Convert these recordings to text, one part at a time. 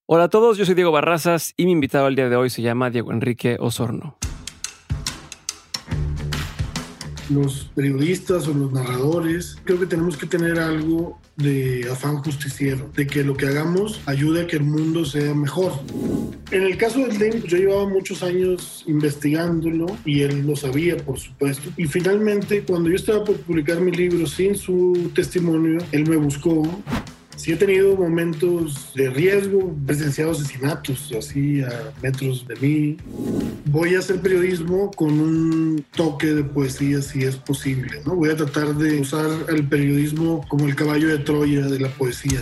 Hola a todos, yo soy Diego Barrazas y mi invitado al día de hoy se llama Diego Enrique Osorno. Los periodistas o los narradores, creo que tenemos que tener algo de afán justiciero, de que lo que hagamos ayude a que el mundo sea mejor. En el caso del dengue, yo llevaba muchos años investigándolo y él lo sabía, por supuesto. Y finalmente, cuando yo estaba por publicar mi libro sin su testimonio, él me buscó. Sí he tenido momentos de riesgo, presenciado asesinatos así a metros de mí. Voy a hacer periodismo con un toque de poesía si es posible, ¿no? Voy a tratar de usar el periodismo como el caballo de Troya de la poesía.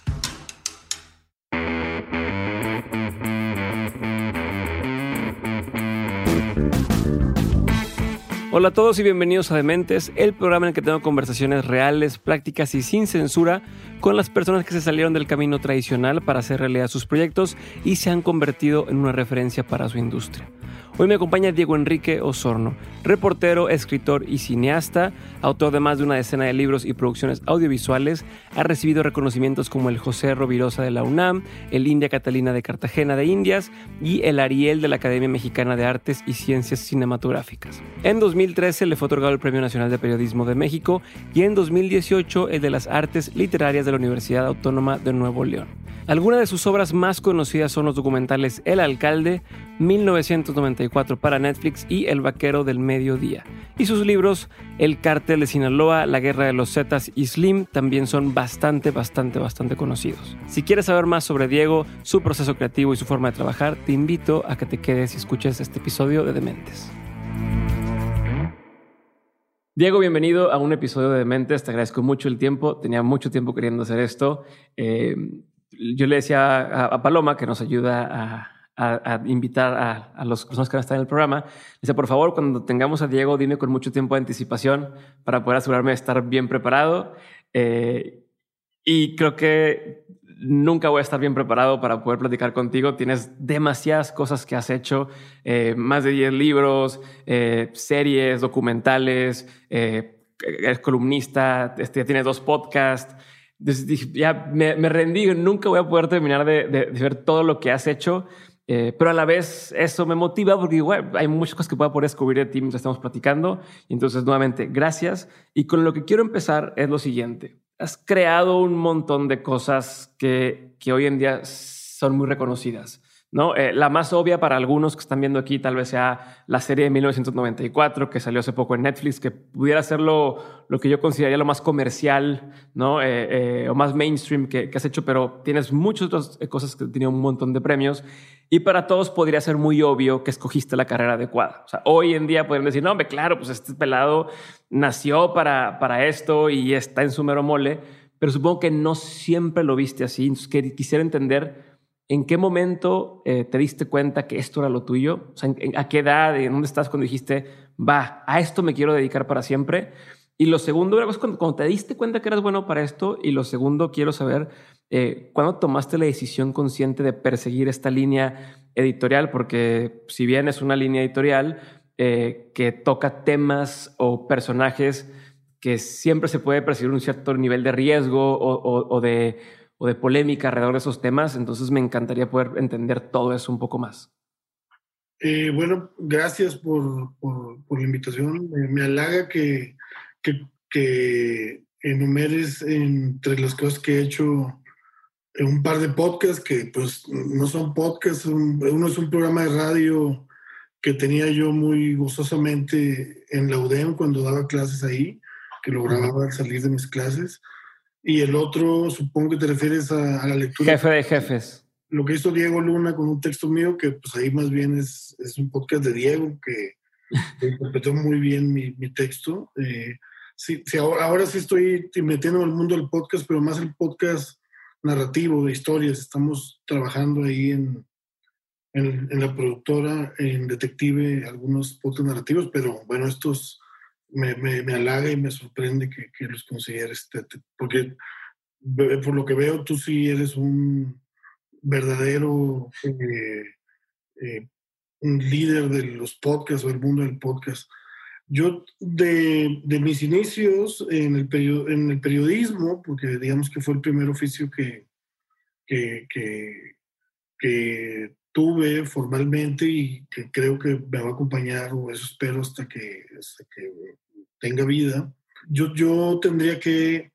Hola a todos y bienvenidos a Dementes, el programa en el que tengo conversaciones reales, prácticas y sin censura con las personas que se salieron del camino tradicional para hacer realidad sus proyectos y se han convertido en una referencia para su industria. Hoy me acompaña Diego Enrique Osorno, reportero, escritor y cineasta, autor de más de una decena de libros y producciones audiovisuales. Ha recibido reconocimientos como el José Rovirosa de la UNAM, el India Catalina de Cartagena de Indias y el Ariel de la Academia Mexicana de Artes y Ciencias Cinematográficas. En 2013 le fue otorgado el Premio Nacional de Periodismo de México y en 2018 el de las Artes Literarias de la Universidad Autónoma de Nuevo León. Algunas de sus obras más conocidas son los documentales El Alcalde, 1994 para Netflix y El Vaquero del Mediodía. Y sus libros El Cártel de Sinaloa, La Guerra de los Zetas y Slim también son bastante conocidos. Si quieres saber más sobre Diego, su proceso creativo y su forma de trabajar, te invito a que te quedes y escuches este episodio de Dementes. Diego, bienvenido a un episodio de Dementes. Te agradezco mucho el tiempo. Tenía mucho tiempo queriendo hacer esto. Yo le decía a Paloma, que nos ayuda a invitar a las personas que van a estar en el programa, dice, por favor, cuando tengamos a Diego, dime con mucho tiempo de anticipación para poder asegurarme de estar bien preparado. Y creo que nunca voy a estar bien preparado para poder platicar contigo. Tienes demasiadas cosas que has hecho, más de 10 libros, series, documentales, eres columnista, tienes 2 podcasts. Entonces dije, ya me rendí, nunca voy a poder terminar de ver todo lo que has hecho, pero a la vez eso me motiva porque igual hay muchas cosas que puedo poder descubrir de ti mientras estamos platicando. Y entonces, nuevamente, gracias. Y con lo que quiero empezar es lo siguiente. Has creado un montón de cosas que hoy en día son muy reconocidas, ¿no? La más obvia para algunos que están viendo aquí tal vez sea la serie de 1994 que salió hace poco en Netflix, que pudiera ser lo que yo consideraría lo más comercial, ¿no? O más mainstream que has hecho, pero tienes muchas otras cosas que han tenido un montón de premios y para todos podría ser muy obvio que escogiste la carrera adecuada. O sea, hoy en día pueden decir, no, hombre, claro, pues este pelado nació para esto y está en su mero mole, pero supongo que no siempre lo viste así. Entonces, quisiera entender ¿en qué momento te diste cuenta que esto era lo tuyo? O sea, ¿a qué edad? ¿En dónde estás cuando dijiste, va, a esto me quiero dedicar para siempre? Y lo segundo, cuando te diste cuenta que eras bueno para esto. Y lo segundo, quiero saber, ¿cuándo tomaste la decisión consciente de perseguir esta línea editorial? Porque si bien es una línea editorial que toca temas o personajes que siempre se puede percibir un cierto nivel de riesgo o de polémica alrededor de esos temas. Entonces me encantaría poder entender todo eso un poco más. Bueno, gracias por la invitación. Me halaga que enumeres entre las cosas que he hecho un par de podcasts que pues no son podcasts. Uno es un programa de radio que tenía yo muy gozosamente en la UDEM cuando daba clases ahí, que lo grababa al salir de mis clases. Y el otro, supongo que te refieres a la lectura. Jefe de jefes. Lo que hizo Diego Luna con un texto mío, que pues ahí más bien es un podcast de Diego, que interpretó muy bien mi texto. Sí, ahora sí estoy metiendo en el mundo del podcast, pero más el podcast narrativo, de historias. Estamos trabajando ahí en la productora, en Detective, algunos podcasts narrativos, pero bueno, estos me halaga y me sorprende que los consideres, porque por lo que veo, tú sí eres un verdadero un líder de los podcasts o del mundo del podcast. Yo de mis inicios en el periodismo, porque digamos que fue el primer oficio que que tuve formalmente y que creo que me va a acompañar, o eso espero, hasta que tenga vida. Yo tendría que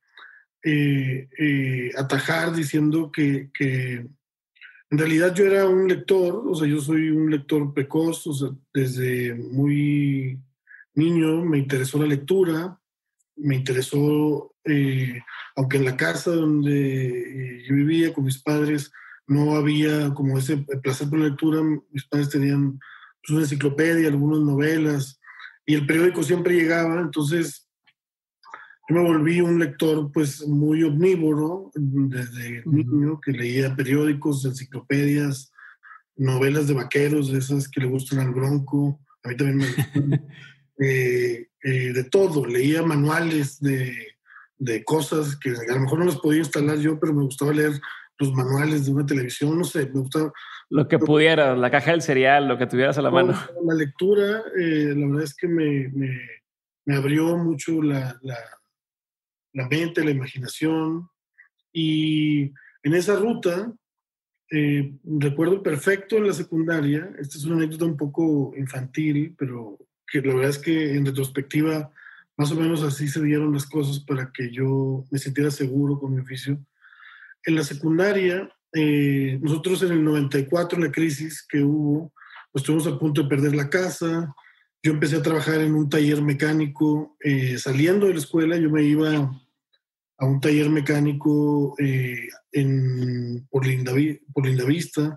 atajar diciendo que en realidad yo era un lector, o sea, yo soy un lector precoz, o sea, desde muy niño me interesó la lectura, me interesó, aunque en la casa donde yo vivía con mis padres no había como ese placer por la lectura, mis padres tenían pues, una enciclopedia, algunas novelas, y el periódico siempre llegaba, entonces yo me volví un lector pues muy omnívoro desde niño, que leía periódicos, enciclopedias, novelas de vaqueros, de esas que le gustan al Bronco, a mí también me gustan. De todo, leía manuales de cosas que a lo mejor no las podía instalar yo, pero me gustaba leer los manuales de una televisión, no sé, me gustaba. Lo que pudieras, la caja del cereal, lo que tuvieras a la mano. La lectura, la verdad es que me abrió mucho la mente, la imaginación, y en esa ruta recuerdo perfecto en la secundaria, esta es una anécdota un poco infantil, pero que la verdad es que en retrospectiva más o menos así se dieron las cosas para que yo me sintiera seguro con mi oficio. En la secundaria, nosotros en el 94, en la crisis que hubo, pues estuvimos a punto de perder la casa. Yo empecé a trabajar en un taller mecánico. Saliendo de la escuela, yo me iba a un taller mecánico por Lindavista.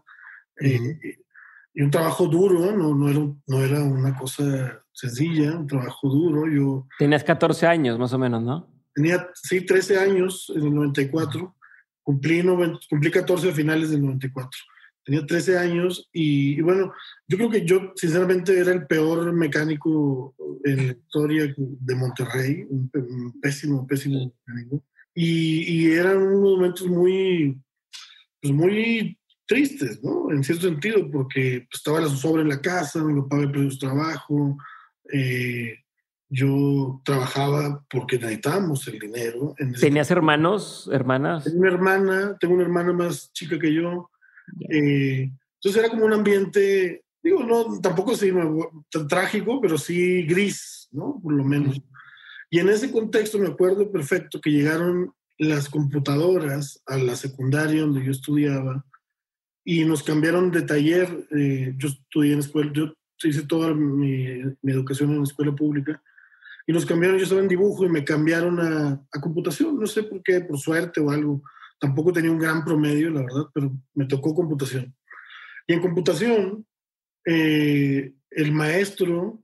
Y un trabajo duro, no era una cosa sencilla, un trabajo duro. Yo Tenías 14 años más o menos, ¿no? tenía, sí, 13 años en el 94, cumplí 14 a finales del 94. Tenía 13 años y bueno, yo creo que yo sinceramente era el peor mecánico en la historia de Monterrey, un pésimo mecánico. Y eran unos momentos pues muy tristes, ¿no? En cierto sentido, porque pues, estaba la zozobra en la casa, mi papá había perdido su trabajo, yo trabajaba porque necesitábamos el dinero. ¿Tenías hermanos, hermanas? Tengo una hermana más chica que yo. Entonces era como un ambiente, digo, no, tampoco así tan trágico, pero sí gris, ¿no? Por lo menos. Y en ese contexto me acuerdo perfecto que llegaron las computadoras a la secundaria donde yo estudiaba y nos cambiaron de taller. Yo estudié en escuela, yo hice toda mi educación en escuela pública y nos cambiaron. Yo estaba en dibujo y me cambiaron a computación, no sé por qué, por suerte o algo. Tampoco tenía un gran promedio, la verdad, pero me tocó computación. Y en computación, el maestro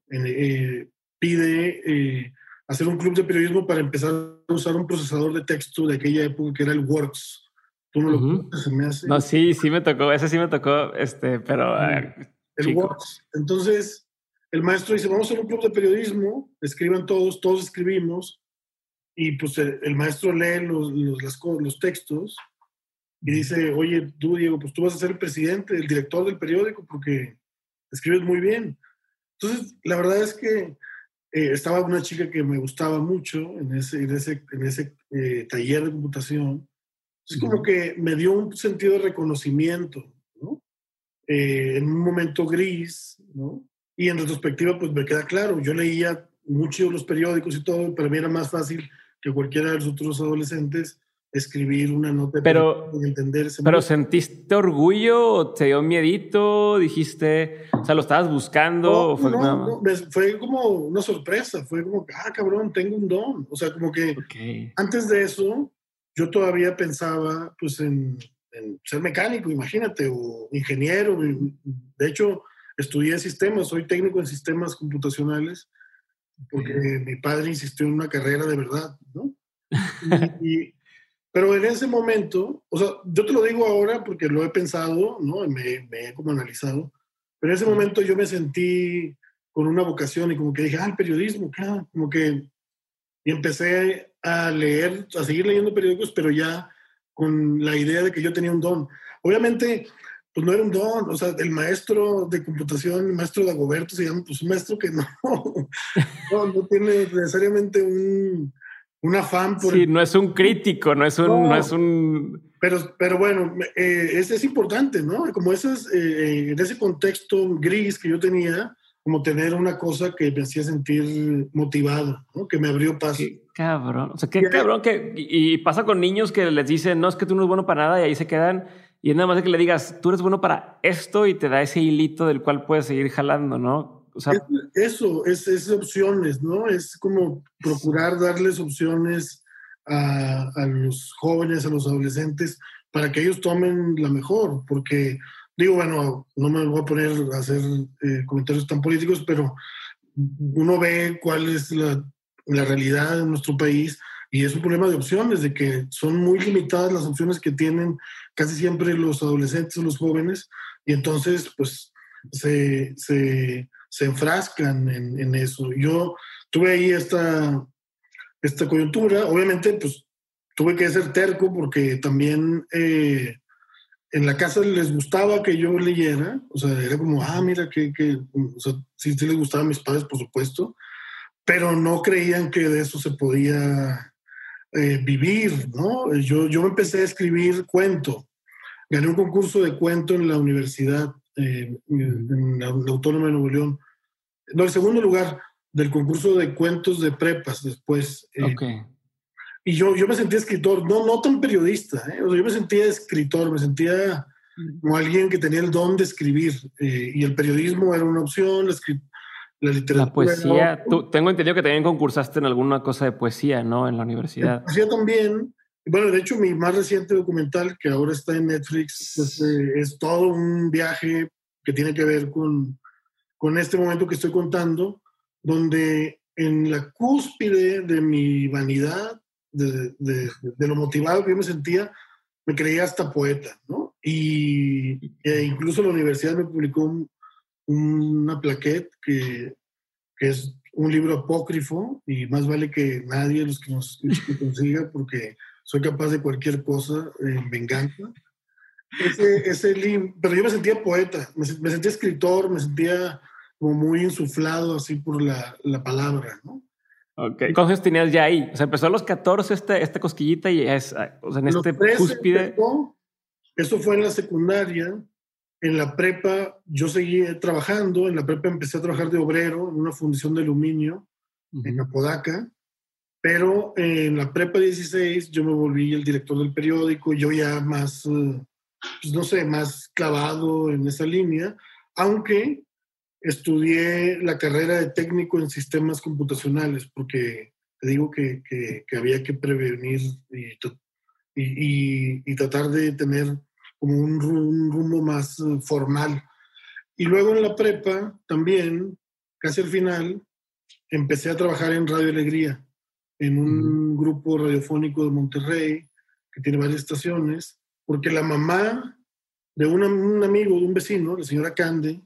pide hacer un club de periodismo para empezar a usar un procesador de texto de aquella época que era el Works. ¿Tú no lo conoces? Se me hace. No, sí me tocó, ese sí me tocó, pero el Works. Entonces, el maestro dice, vamos a hacer un club de periodismo, escriban todos escribimos, y pues el maestro lee los textos y dice, oye, tú, Diego, pues tú vas a ser el presidente, el director del periódico, porque escribes muy bien. Entonces, la verdad es que estaba una chica que me gustaba mucho en ese taller de computación. Es como que me dio un sentido de reconocimiento, ¿no? En un momento gris, ¿no? Y en retrospectiva, pues me queda claro, yo leía mucho los periódicos y todo, para mí era más fácil que cualquiera de los otros adolescentes escribir una nota y entenderse. ¿Pero sentiste orgullo o te dio miedito? ¿Dijiste, o sea, lo estabas buscando? Fue como una sorpresa, fue como, cabrón, tengo un don. O sea, como que antes de eso, yo todavía pensaba pues en ser mecánico, imagínate, o ingeniero. De hecho, estudié sistemas, soy técnico en sistemas computacionales, porque mi padre insistió en una carrera de verdad, ¿no? Pero en ese momento, o sea, yo te lo digo ahora porque lo he pensado, ¿no? Me he como analizado, pero en ese momento yo me sentí con una vocación y como que dije, el periodismo, claro, como que, y empecé a seguir leyendo periódicos, pero ya con la idea de que yo tenía un don. Obviamente, pues no era un don, o sea, el maestro de computación, el maestro de Dagoberto se llama, pues un maestro que no tiene necesariamente un afán por... Sí, no es un crítico, no es un Pero bueno, es importante, ¿no? Como esas, en ese contexto gris que yo tenía, como tener una cosa que me hacía sentir motivado, ¿no? Que me abrió paso. Qué cabrón. O sea, Y qué cabrón que y pasa con niños que les dicen, no, es que tú no eres bueno para nada y ahí se quedan. Y es nada más de que le digas, tú eres bueno para esto y te da ese hilito del cual puedes seguir jalando, ¿no? O sea, eso, es opciones, ¿no? Es como procurar darles opciones a los jóvenes, a los adolescentes, para que ellos tomen la mejor, porque digo, bueno, no me voy a poner a hacer comentarios tan políticos, pero uno ve cuál es la realidad en nuestro país y es un problema de opciones, de que son muy limitadas las opciones que tienen casi siempre los adolescentes o los jóvenes y entonces pues se enfrascan en eso. Yo tuve ahí esta coyuntura, obviamente pues tuve que ser terco porque también en la casa les gustaba que yo leyera, o sea, era como, mira, o sea, sí, sí les gustaba a mis padres, por supuesto, pero no creían que de eso se podía vivir, ¿no? Yo empecé a escribir cuento, gané un concurso de cuento en la universidad, en la Autónoma de Nuevo León, no, el segundo lugar del concurso de cuentos de prepas después. ok. Y yo me sentía escritor, no tan periodista, ¿eh? O sea, yo me sentía escritor, me sentía como alguien que tenía el don de escribir, y el periodismo era una opción, la La literatura era poesía, otra. tengo entendido que también concursaste en alguna cosa de poesía, ¿no? En la La universidad. poesía también. Bueno, de hecho, mi más reciente documental, que ahora está en Netflix, pues, es todo un viaje que tiene que ver con este momento que estoy contando, donde en la cúspide de mi vanidad, de lo motivado que yo me sentía, me creía hasta poeta, ¿no? E incluso la universidad me publicó una plaquette que es un libro apócrifo y más vale que nadie, los que nos escuchen, lo consiga porque soy capaz de cualquier cosa en venganza. Pero yo me sentía poeta, me sentía escritor, me sentía como muy insuflado así por la palabra, ¿no? Ok. ¿Cuántos años tenías ya ahí? O sea, empezó a los 14 esta cosquillita y es, o sea, en A los este 13 cúspide. empezó, eso fue en la secundaria. En la prepa yo seguí trabajando, en la prepa empecé a trabajar de obrero en una fundición de aluminio en Apodaca, pero en la prepa 16 yo me volví el director del periódico, yo ya más, pues no sé, más clavado en esa línea, aunque estudié la carrera de técnico en sistemas computacionales, porque te digo que había que prevenir y tratar de tener como un rumbo más formal. Y luego en la prepa también, casi al final, empecé a trabajar en Radio Alegría, en un grupo radiofónico de Monterrey que tiene varias estaciones, porque la mamá de un amigo, de un vecino, la señora Cande,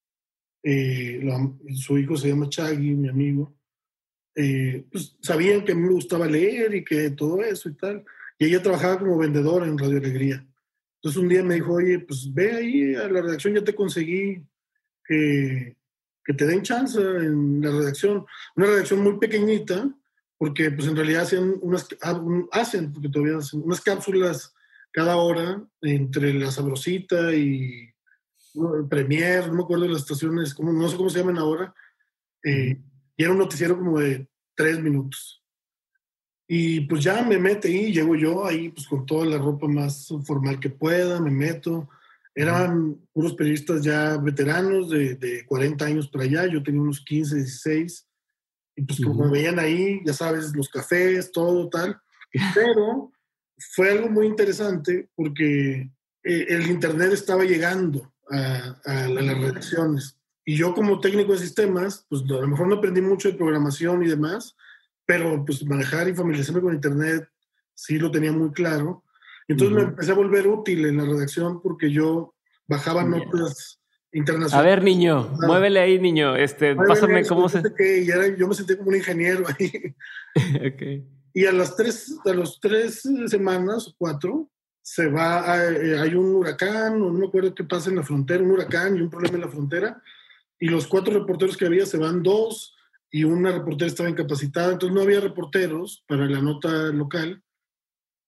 su hijo se llama Chagui, mi amigo, pues sabían que a mí me gustaba leer y que todo eso y tal. Y ella trabajaba como vendedora en Radio Alegría. Entonces un día me dijo, oye, pues ve ahí a la redacción, ya te conseguí que te den chance en la redacción. Una redacción muy pequeñita, porque pues en realidad porque todavía hacen unas cápsulas cada hora entre La Sabrosita y Premier, no me acuerdo de las estaciones, no sé cómo se llaman ahora, y era un noticiero como de 3 minutos. Y pues ya me mete ahí, llego yo ahí pues con toda la ropa más formal que pueda, me meto. Eran puros periodistas ya veteranos de 40 años para allá, yo tenía unos 15, 16, y pues como me veían ahí, ya sabes, los cafés, todo tal. Pero fue algo muy interesante porque el internet estaba llegando a las redacciones. Y yo como técnico de sistemas, pues a lo mejor no aprendí mucho de programación y demás, pero pues manejar y familiarizarme con internet sí lo tenía muy claro. Entonces me empecé a volver útil en la redacción porque yo bajaba notas A internacionales. ver, niño, muévele ahí, niño. Pásame Esto, cómo no se. sé qué, y yo me sentí como un ingeniero ahí. Ok. Y a los 3 semanas o 4, hay un huracán, o no me acuerdo qué pasa en la frontera, un huracán y un problema en la frontera, y los 4 reporteros que había se van 2, y una reportera estaba incapacitada, entonces no había reporteros para la nota local,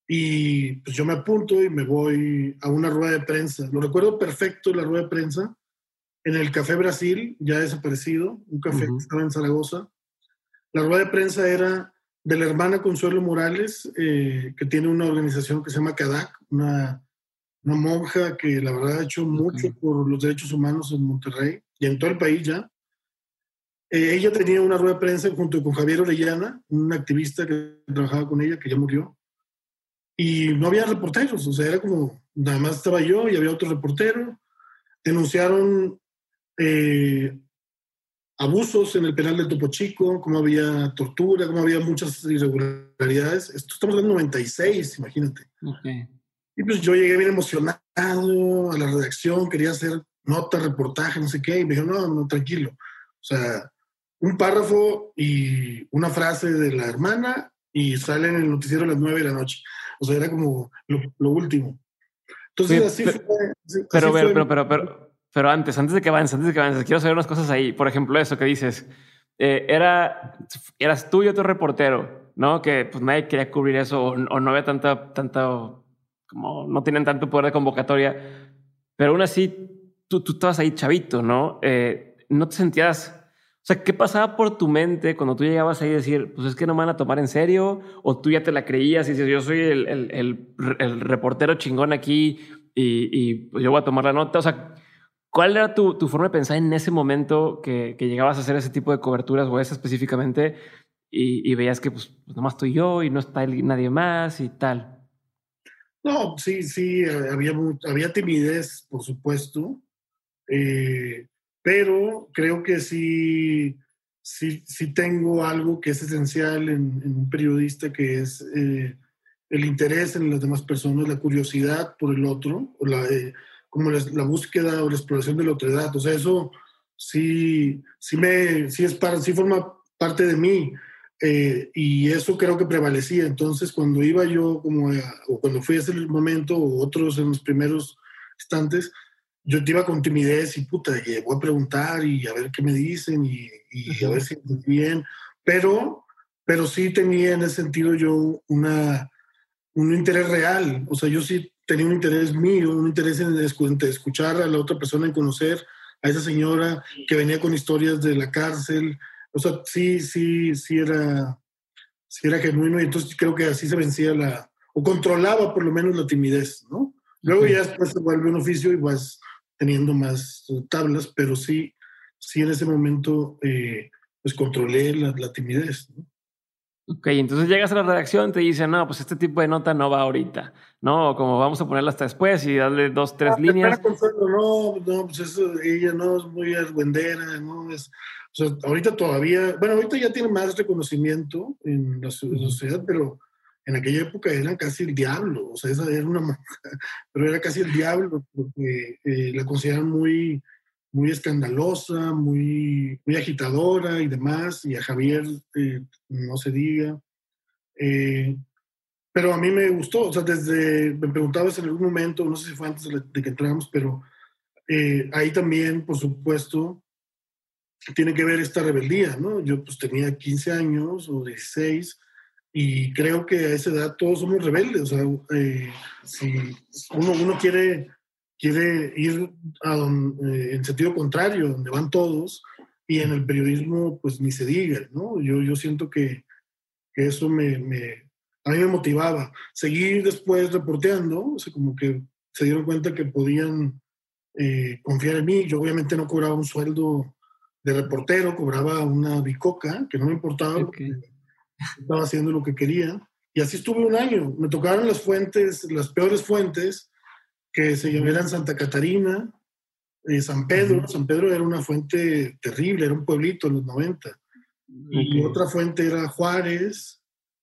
Y pues yo me apunto y me voy a una rueda de prensa. Lo recuerdo perfecto, la rueda de prensa, en el Café Brasil, ya desaparecido, un café que estaba en Zaragoza. La rueda de prensa era de la hermana Consuelo Morales, que tiene una organización que se llama CADAC, una monja que la verdad ha hecho mucho por los derechos humanos en Monterrey y en todo el país ya. Ella tenía una rueda de prensa junto con Javier Orellana, un activista que trabajaba con ella, que ya murió, y no había reporteros, o sea, era como, nada más estaba yo y había otro reportero. Denunciaron abusos en el penal de Topo Chico, cómo había tortura, cómo había muchas irregularidades. Esto estamos hablando de 96, imagínate. Okay. Y pues yo llegué bien emocionado a la redacción, quería hacer nota, reportaje, no sé qué, y me dijeron, no, no, tranquilo. O sea, un párrafo y una frase de la hermana y sale en el noticiero a las 9 de la noche. O sea, era como lo último. Entonces Oye, así fue. pero, Así fue. pero antes de que avances, quiero saber unas cosas ahí. Por ejemplo, eso que dices, eras tú y otro reportero, ¿no? Que pues nadie quería cubrir eso o no había tanta, como no tienen tanto poder de convocatoria, pero aún así tú estabas ahí chavito, ¿no? No te sentías, o sea, ¿qué pasaba por tu mente cuando tú llegabas ahí a decir, pues es que no me van a tomar en serio? O tú ya te la creías y dices, yo soy el reportero chingón aquí y pues yo voy a tomar la nota. O sea, ¿cuál era tu forma de pensar en ese momento que llegabas a hacer ese tipo de coberturas o esa específicamente y veías que pues nomás estoy yo y no está nadie más y tal? No, sí, sí, había timidez, por supuesto, pero creo que sí tengo algo que es esencial en un periodista, que es el interés en las demás personas, la curiosidad por el otro, o como la búsqueda o la exploración de la otredad. O sea, eso sí forma parte de mí. Y eso creo que prevalecía. Entonces, cuando iba yo o cuando fui a ese momento, o otros en los primeros instantes, yo te iba con timidez y puta, y voy a preguntar y a ver qué me dicen y a ver si estoy bien. Pero, pero sí tenía en ese sentido yo un interés real. O sea, yo sí tenía un interés mío, un interés en escuchar a la otra persona, en conocer a esa señora que venía con historias de la cárcel. O sea, sí era genuino, y entonces creo que así se vencía o controlaba por lo menos la timidez, ¿no? Luego ya después se vuelve un oficio y vas teniendo más tablas, pero sí en ese momento pues controlé la timidez, ¿no? Ok, entonces llegas a la redacción, te dicen, no, pues este tipo de nota no va ahorita, ¿no? Como vamos a ponerla hasta después y darle 2, 3 Espera, líneas. Consuelo, no, pues eso, ella no es muy argüendera, ¿no? O sea, ahorita todavía, bueno, ahorita ya tiene más reconocimiento en la sociedad, pero en aquella época eran casi el diablo. O sea, esa era una monja, pero era casi el diablo, porque la consideran muy escandalosa, muy agitadora y demás, y a Javier no se diga. Eh, pero a mí me gustó. O sea, me preguntabas en algún momento, no sé si fue antes de que entramos, pero ahí también, por supuesto, tiene que ver esta rebeldía, ¿no? Yo pues tenía 15 años o 16, y creo que a esa edad todos somos rebeldes. O sea, si uno quiere ir en sentido contrario, donde van todos, y en el periodismo pues ni se diga, ¿no? Yo siento que eso a mí me motivaba. Seguir después reporteando, o sea, como que se dieron cuenta que podían confiar en mí. Yo obviamente no cobraba un sueldo de reportero, cobraba una bicoca, que no me importaba Okay. porque estaba haciendo lo que quería. Y así estuve un año. Me tocaron las fuentes, las peores fuentes, que se llamaban Santa Catarina, San Pedro. San Pedro era una fuente terrible, era un pueblito en los 90. Y Okay. otra fuente era Juárez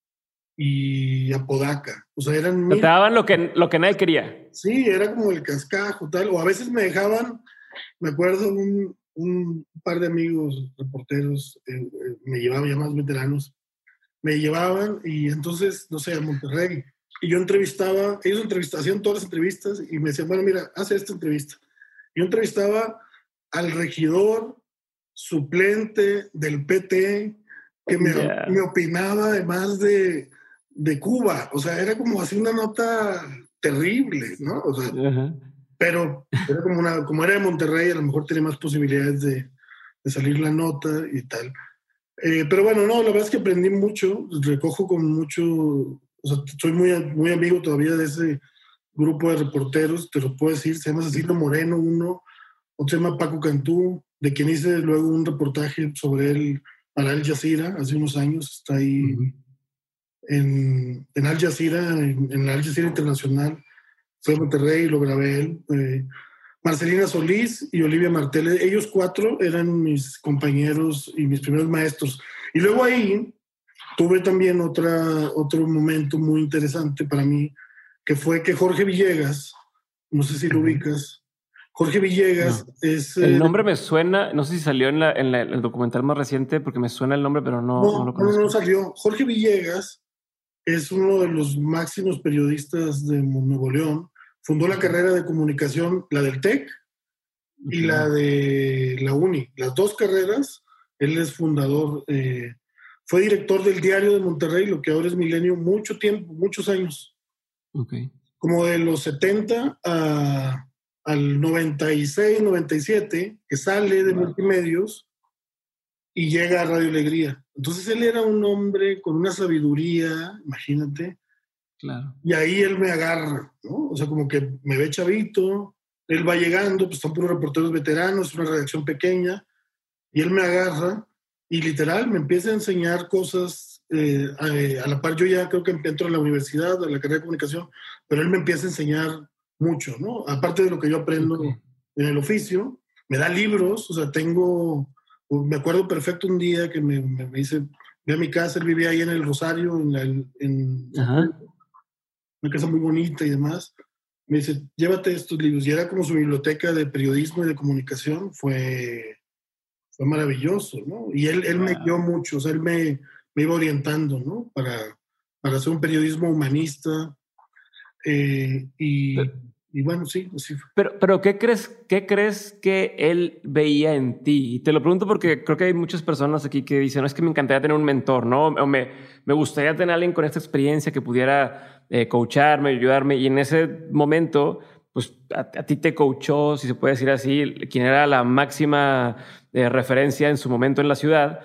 y Apodaca. O sea, eran Te mil. daban lo que nadie quería. Sí, era como el cascajo, tal. O a veces me dejaban, me acuerdo, un par de amigos reporteros, me llevaban, ya más veteranos, me llevaban, y entonces, no sé, a Monterrey. Y yo entrevistaba, hacían todas las entrevistas y me decían, bueno, mira, haz esta entrevista. Yo entrevistaba al regidor suplente del PT, que me Ya. opinaba además de Cuba. O sea, era como así una nota terrible, ¿no? O sea, pero era como era de Monterrey, a lo mejor tenía más posibilidades de salir la nota y tal. Pero bueno, no, la verdad es que aprendí mucho, recojo con mucho, o sea, soy muy amigo todavía de ese grupo de reporteros, te lo puedo decir, se llama Cecilio Moreno uno, otro se llama Paco Cantú, de quien hice luego un reportaje sobre él para Al Jazeera hace unos años, está ahí en Al Jazeera, en la Al Jazeera Internacional, fue a Monterrey, lo grabé él. Marcelina Solís y Olivia Martel, ellos 4 eran mis compañeros y mis primeros maestros. Y luego ahí tuve también otro momento muy interesante para mí, que fue que Jorge Villegas, no sé si lo ubicas, Jorge Villegas No. es... El nombre me suena, no sé si salió en el documental más reciente, porque me suena el nombre, pero no lo no conozco. salió. Jorge Villegas es uno de los máximos periodistas de Nuevo León. Fundó la carrera de comunicación, la del TEC, y la de la UNI. Las 2 carreras, él es fundador, fue director del Diario de Monterrey, lo que ahora es Milenio, mucho tiempo, muchos años. Como de los 70 al 96, 97, que sale de Multimedios y llega a Radio Alegría. Entonces él era un hombre con una sabiduría, imagínate. Claro. Y ahí él me agarra, ¿no? O sea, como que me ve chavito, él va llegando, pues están puros reporteros veteranos, una redacción pequeña, y él me agarra y literal me empieza a enseñar cosas. A la par, yo ya creo que entro a la universidad, a la carrera de comunicación, pero él me empieza a enseñar mucho, ¿no? Aparte de lo que yo aprendo en el oficio, me da libros, o sea, me acuerdo perfecto un día que me dice, ve a mi casa, él vivía ahí en el Rosario, en una casa muy bonita y demás. Me dice, llévate estos libros. Y era como su biblioteca de periodismo y de comunicación. Fue maravilloso, ¿no? Y él me guió mucho, o sea, él me iba orientando, ¿no? Para hacer un periodismo humanista. Y bueno, sí, así fue. Pero ¿qué crees que él veía en ti? Y te lo pregunto porque creo que hay muchas personas aquí que dicen, no, es que me encantaría tener un mentor, ¿no? O me gustaría tener a alguien con esta experiencia que pudiera coacharme, ayudarme. Y en ese momento, pues a ti te coachó, si se puede decir así, quien era la máxima referencia en su momento en la ciudad.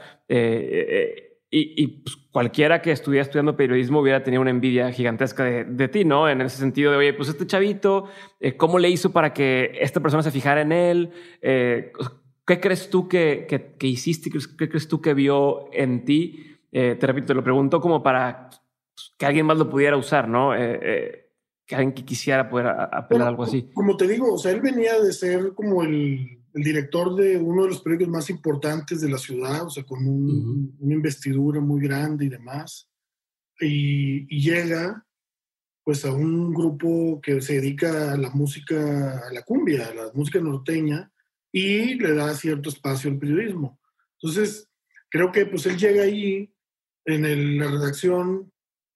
Pues cualquiera que estuviera estudiando periodismo hubiera tenido una envidia gigantesca de ti, ¿no? En ese sentido de, oye, pues este chavito, ¿cómo le hizo para que esta persona se fijara en él? ¿Qué crees tú que hiciste? ¿Qué crees tú que vio en ti? Te repito, te lo pregunto como para que alguien más lo pudiera usar, ¿no? Que alguien que quisiera poder apelar algo así. Como te digo, o sea, él venía de ser como el director de uno de los periódicos más importantes de la ciudad, o sea, con una investidura muy grande y demás. Y llega pues a un grupo que se dedica a la música, a la cumbia, a la música norteña, y le da cierto espacio al periodismo. Entonces, creo que pues él llega ahí la redacción,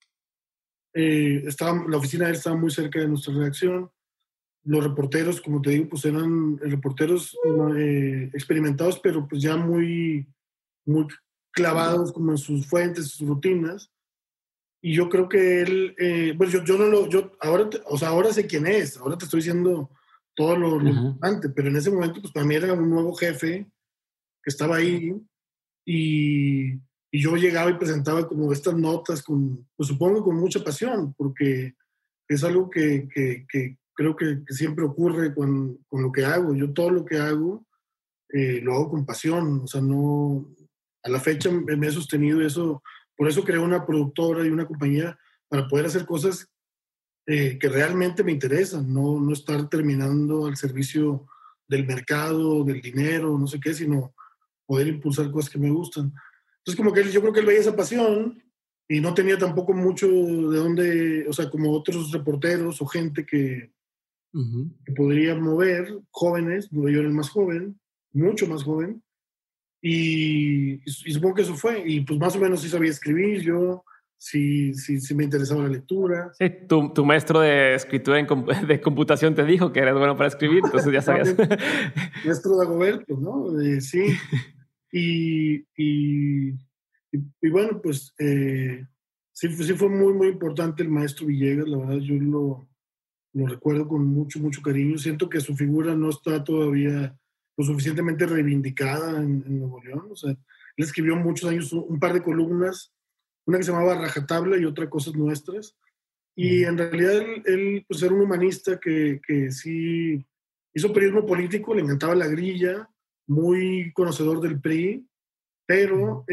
la oficina de él estaba muy cerca de nuestra redacción. Los reporteros, como te digo, pues eran reporteros experimentados, pero pues ya muy clavados como en sus fuentes, sus rutinas. Y yo creo que él, pues yo no lo, yo ahora, o sea, ahora sé quién es, ahora te estoy diciendo todo lo importante, pero en ese momento, pues para mí era un nuevo jefe que estaba ahí y yo llegaba y presentaba como estas notas pues supongo con mucha pasión, porque es algo que creo que siempre ocurre con lo que hago. Yo todo lo que hago lo hago con pasión, o sea, no, a la fecha me he sostenido eso, por eso creé una productora y una compañía para poder hacer cosas que realmente me interesan, no estar terminando al servicio del mercado, del dinero, no sé qué, sino poder impulsar cosas que me gustan. Entonces, como que yo creo que él veía esa pasión y no tenía tampoco mucho de dónde, o sea, como otros reporteros o gente que podría mover, jóvenes, yo era el más joven, mucho más joven, y supongo que eso fue, y pues más o menos sí sabía escribir, yo sí me interesaba la lectura. Sí, tu maestro de escritura de computación te dijo que eres bueno para escribir, entonces ya sabías. Maestro Dagoberto, ¿no? Sí. Y bueno, pues sí fue muy, muy importante el maestro Villegas, la verdad yo lo recuerdo con mucho, mucho cariño. Siento que su figura no está todavía lo suficientemente reivindicada en Nuevo León. O sea, él escribió muchos años un par de columnas, una que se llamaba Rajatabla y otra Cosas Nuestras. Y en realidad él pues era un humanista que sí hizo periodismo político, le encantaba la grilla, muy conocedor del PRI, pero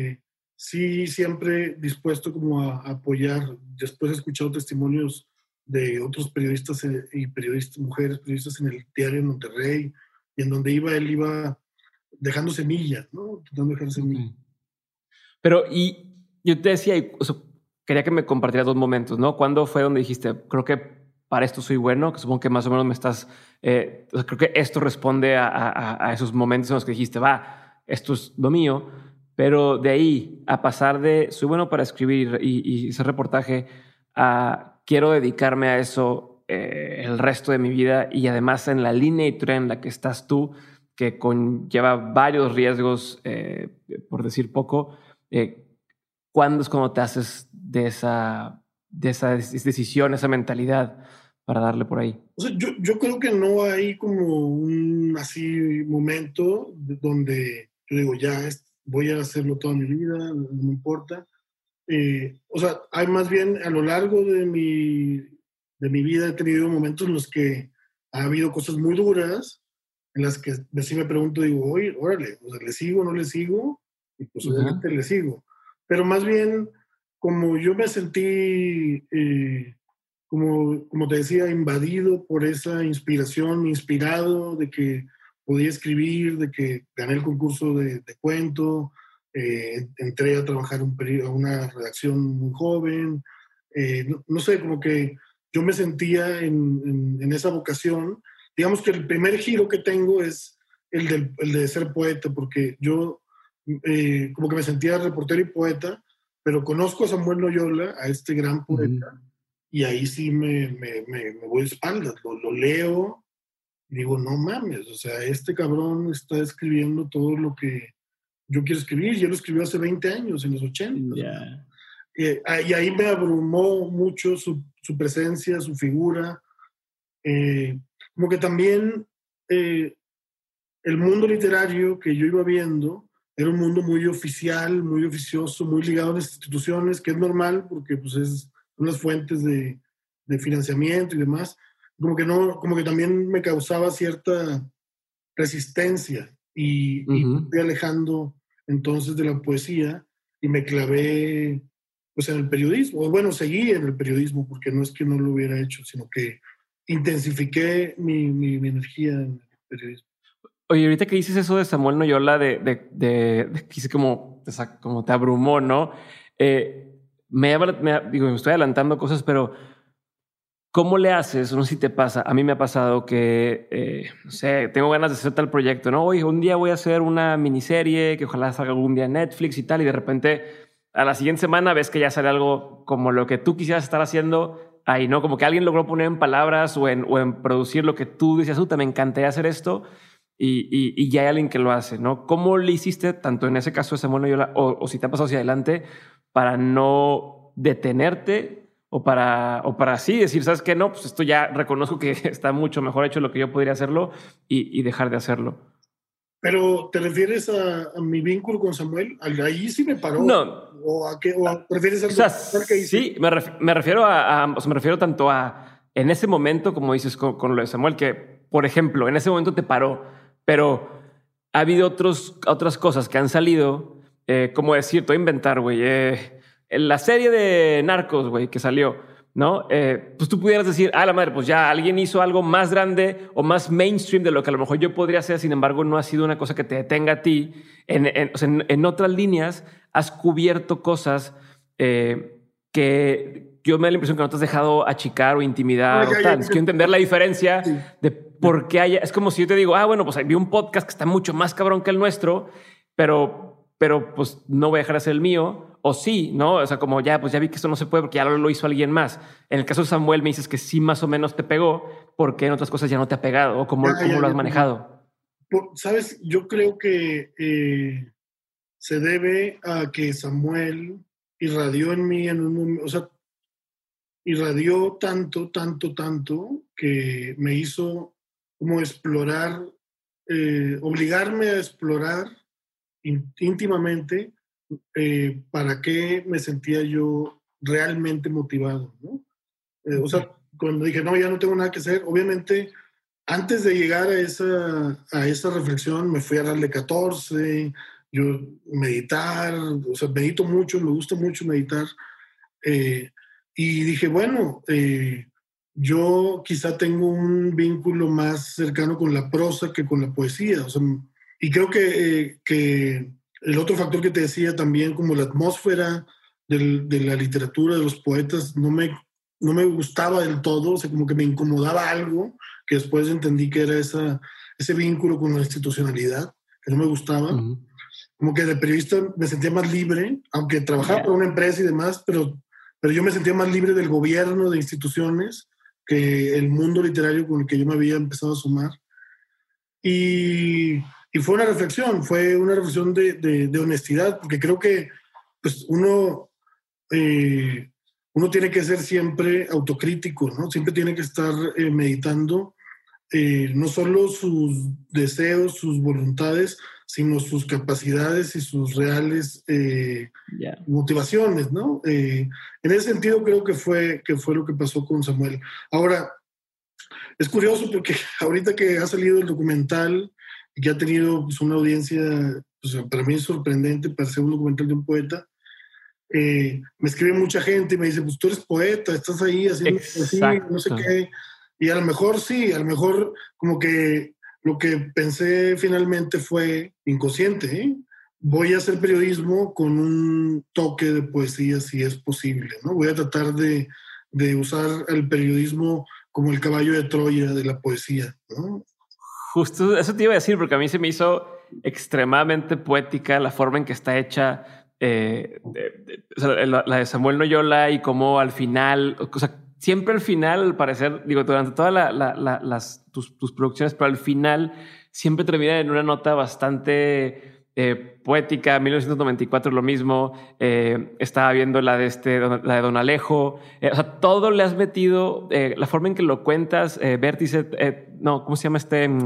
sí siempre dispuesto como a apoyar. Después he escuchado testimonios de otros periodistas y periodistas, mujeres periodistas en el diario de Monterrey, y en donde él iba dejando semillas, ¿no? Tratando de dejar semillas. Okay. Pero, y yo te decía, o sea, quería que me compartieras dos momentos, ¿no? ¿Cuándo fue donde dijiste, creo que para esto soy bueno? Que supongo que más o menos me estás, o sea, creo que esto responde a esos momentos en los que dijiste, va, esto es lo mío. Pero de ahí a pasar de soy bueno para escribir y hacer reportaje a quiero dedicarme a eso el resto de mi vida, y además en la línea editorial en la que estás tú, que conlleva varios riesgos, por decir poco, ¿cuándo es cuando te haces de esa decisión, esa mentalidad para darle por ahí? O sea, yo creo que no hay como un así momento donde yo digo, ya voy a hacerlo toda mi vida, no me importa. O sea, hay más bien a lo largo de mi vida he tenido momentos en los que ha habido cosas muy duras, en las que sí me pregunto, digo, oye, órale, o sea, ¿le sigo o no le sigo? Y pues obviamente le sigo. Pero más bien, como yo me sentí, como te decía, invadido por esa inspiración, inspirado de que podía escribir, de que gané el concurso de cuento, entré a trabajar a una redacción muy joven, no sé, como que yo me sentía en esa vocación. Digamos que el primer giro que tengo es el de ser poeta, porque yo como que me sentía reportero y poeta, pero conozco a Samuel Noyola, a este gran poeta, y ahí sí me voy de espaldas, lo leo y digo, no mames, o sea, este cabrón está escribiendo todo lo que yo quiero escribir, y él lo escribió hace 20 años, en los 80. Yeah. Y ahí me abrumó mucho su presencia, su figura. Como que también el mundo literario que yo iba viendo era un mundo muy oficial, muy oficioso, muy ligado a las instituciones, que es normal porque pues, son las fuentes de financiamiento y demás. Como que también me causaba cierta resistencia y me fui alejando entonces de la poesía y me clavé pues en el periodismo. O bueno, seguí en el periodismo porque no es que no lo hubiera hecho, sino que intensifiqué mi energía en el periodismo. Oye, ahorita que dices eso de Samuel Noyola, que dice como te abrumó, ¿no? Digo, me estoy adelantando cosas, pero ¿cómo le haces? No sé si te pasa. A mí me ha pasado que, no sé, tengo ganas de hacer tal proyecto, ¿no? Oye, un día voy a hacer una miniserie que ojalá salga algún día en Netflix y tal, y de repente a la siguiente semana ves que ya sale algo como lo que tú quisieras estar haciendo ahí, ¿no? Como que alguien logró poner en palabras o en producir lo que tú decías, me encantaría hacer esto, y ya hay alguien que lo hace, ¿no? ¿Cómo le hiciste, tanto en ese caso de Samuel Noyola, o si te ha pasado hacia adelante, para no detenerte? O para así decir, ¿sabes qué? No, pues esto ya reconozco que está mucho mejor hecho de lo que yo podría hacerlo, y dejar de hacerlo. Pero, ¿te refieres a mi vínculo con Samuel? Ahí sí me paró. No. ¿O a qué? ¿O prefieres O algo sea, que hice? sí, me refiero o sea, me refiero tanto a en ese momento, como dices con lo de Samuel, que, por ejemplo, en ese momento te paró, pero ha habido otras cosas que han salido, como decir, te voy a inventar, güey, en la serie de Narcos, güey, que salió, ¿no? Pues tú pudieras decir, la madre, pues ya alguien hizo algo más grande o más mainstream de lo que a lo mejor yo podría hacer, sin embargo, no ha sido una cosa que te detenga a ti. O sea, en otras líneas has cubierto cosas que yo me da la impresión que no te has dejado achicar o intimidar o tal. Quiero entender la diferencia de por qué haya... Es como si yo te digo, bueno, pues vi un podcast que está mucho más cabrón que el nuestro, pero pues no voy a dejar de hacer el mío, o sí, ¿no? O sea, como pues ya vi que esto no se puede porque ya lo hizo alguien más. En el caso de Samuel me dices que sí más o menos te pegó, porque en otras cosas ya no te ha pegado, o cómo lo has manejado. ¿Sabes? Yo creo que se debe a que Samuel irradió en mí en un momento, o sea, irradió tanto, tanto, tanto que me hizo como explorar, obligarme a explorar íntimamente para qué me sentía yo realmente motivado, ¿no? O sea, cuando dije, no, ya no tengo nada que hacer, obviamente, antes de llegar a esa reflexión, me fui a darle 14, yo meditar, o sea, medito mucho, me gusta mucho meditar, eh, y dije, bueno, yo quizá tengo un vínculo más cercano con la prosa que con la poesía, o sea, y creo que el otro factor que te decía también, como la atmósfera de la literatura, de los poetas, no me gustaba del todo, o sea, como que me incomodaba algo, que después entendí que era ese vínculo con la institucionalidad, que no me gustaba. Uh-huh. Como que de periodista me sentía más libre, aunque trabajaba Yeah. para una empresa y demás, pero yo me sentía más libre del gobierno, de instituciones, que el mundo literario con el que yo me había empezado a sumar. Y fue una reflexión de honestidad, porque creo que pues, uno tiene que ser siempre autocrítico, ¿no? Siempre tiene que estar meditando no solo sus deseos, sus voluntades, sino sus capacidades y sus reales Yeah. motivaciones, ¿no? En ese sentido creo que fue lo que pasó con Samuel. Ahora, es curioso porque ahorita que ha salido el documental y que ha tenido pues, una audiencia, pues, para mí es sorprendente para ser un documental de un poeta, me escribe mucha gente y me dice, pues tú eres poeta, estás ahí haciendo poesía, no sé Exacto. qué. Y a lo mejor sí, a lo mejor como que lo que pensé finalmente fue inconsciente, ¿eh? Voy a hacer periodismo con un toque de poesía si es posible, ¿no? Voy a tratar de usar el periodismo como el caballo de Troya de la poesía, ¿no? Justo eso te iba a decir, porque a mí se me hizo extremadamente poética la forma en que está hecha o sea, la de Samuel Noyola y cómo al final, o sea, siempre al final, al parecer, digo, durante todas tus producciones, pero al final siempre termina en una nota bastante poética. 1994 lo mismo. Estaba viendo la de Don Alejo. O sea, todo le has metido, la forma en que lo cuentas, Vértice, no, ¿cómo se llama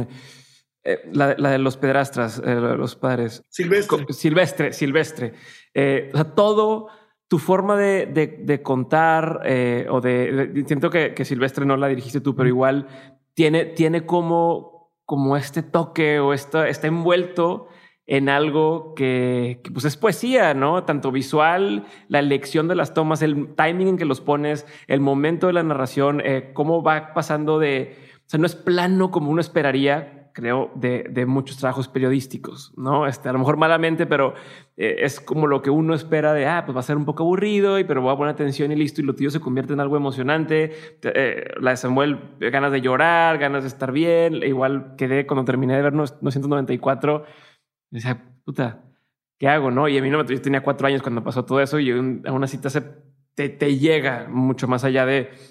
la de los pedrastras, los padres? Silvestre. Silvestre. O sea, todo tu forma de contar, siento que Silvestre no la dirigiste tú, pero igual tiene como este toque o está envuelto en algo que pues es poesía, ¿no? Tanto visual, la elección de las tomas, el timing en que los pones, el momento de la narración, cómo va pasando o sea, no es plano como uno esperaría, creo, de muchos trabajos periodísticos, ¿no? A lo mejor malamente, pero es como lo que uno espera pues va a ser un poco aburrido, pero voy a poner atención y listo, y lo tuyo se convierte en algo emocionante. La de Samuel, ganas de llorar, ganas de estar bien. Igual quedé cuando terminé de ver 994, decía, puta, ¿qué hago, no? Y a mí no, yo tenía 4 años cuando pasó todo eso y aún así te llega mucho más allá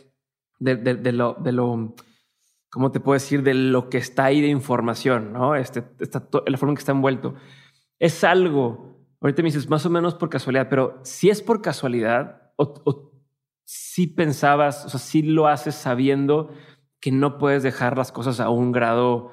de lo ¿cómo te puedo decir? De lo que está ahí de información, ¿no? La forma en que está envuelto. Es algo, ahorita me dices, más o menos por casualidad, pero si es por casualidad o si pensabas, o sea, si lo haces sabiendo que no puedes dejar las cosas a un grado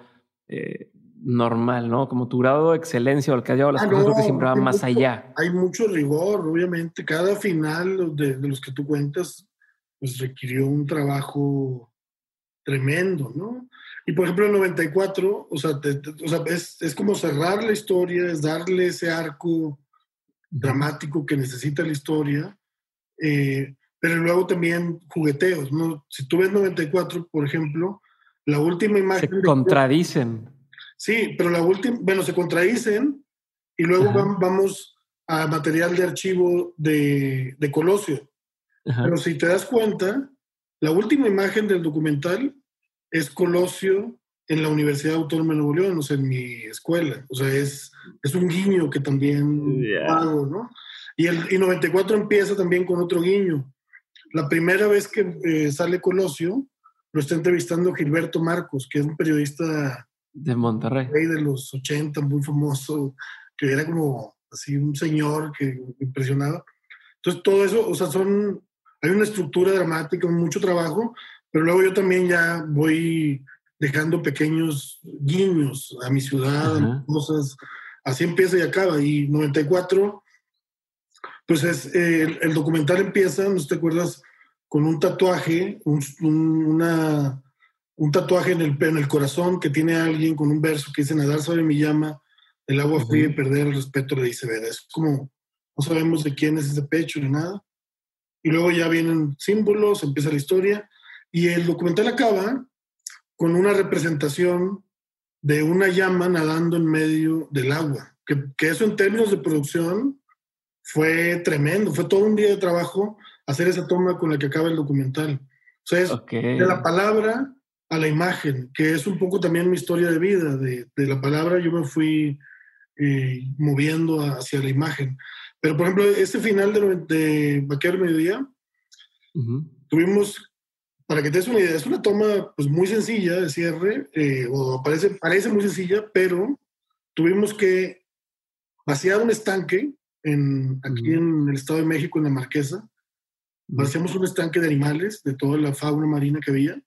normal, ¿no? Como tu grado de excelencia o el que has llevado las cosas, No, creo que siempre va más allá. hay mucho rigor, obviamente. Cada final de los que tú cuentas, pues requirió un trabajo tremendo, ¿no? Y por ejemplo, el 94, o sea, es como cerrar la historia, es darle ese arco dramático que necesita la historia, pero luego también jugueteos, ¿no? Si tú ves 94, por ejemplo, la última imagen... Se contradicen. Sí, pero la última, bueno, se contradicen y luego vamos a material de archivo de Colosio. Ajá. Pero si te das cuenta, la última imagen del documental es Colosio en la Universidad Autónoma de Nuevo León, o sea, en mi escuela. O sea, es un guiño que también hago, ¿no? Y 94 empieza también con otro guiño. La primera vez que sale Colosio, lo está entrevistando Gilberto Marcos, que es un periodista de Monterrey de los 80, muy famoso, que era como así un señor que impresionaba. Entonces todo eso, o sea, hay una estructura dramática, mucho trabajo, pero luego yo también ya voy dejando pequeños guiños a mi ciudad, a mis cosas. Así empieza y acaba. Y 94, pues el documental empieza, no sé si te acuerdas, con un tatuaje, un tatuaje en el corazón que tiene alguien con un verso que dice: nadar sobre mi llama, el agua fría y perder el respeto le dice vera. Es como, no sabemos de quién es ese pecho ni nada. Y luego ya vienen símbolos, empieza la historia. Y el documental acaba con una representación de una llama nadando en medio del agua. Que eso en términos de producción fue tremendo. Fue todo un día de trabajo hacer esa toma con la que acaba el documental. O sea, es de la palabra a la imagen, que es un poco también mi historia de vida. De la palabra yo me fui moviendo hacia la imagen. Pero, por ejemplo, este final de Vaquero Mediodía, tuvimos, para que te des una idea, es una toma pues muy sencilla de cierre, o parece muy sencilla, pero tuvimos que vaciar un estanque aquí en el Estado de México, en la Marquesa. Vaciamos un estanque de animales, de toda la fauna marina que había.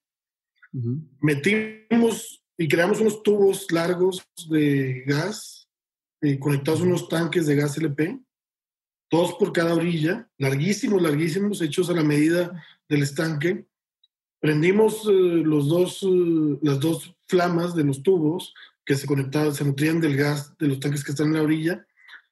Metimos y creamos unos tubos largos de gas, conectados a unos tanques de gas LP, dos por cada orilla, larguísimos, hechos a la medida del estanque. Prendimos las dos flamas de los tubos que se nutrían del gas de los tanques que están en la orilla,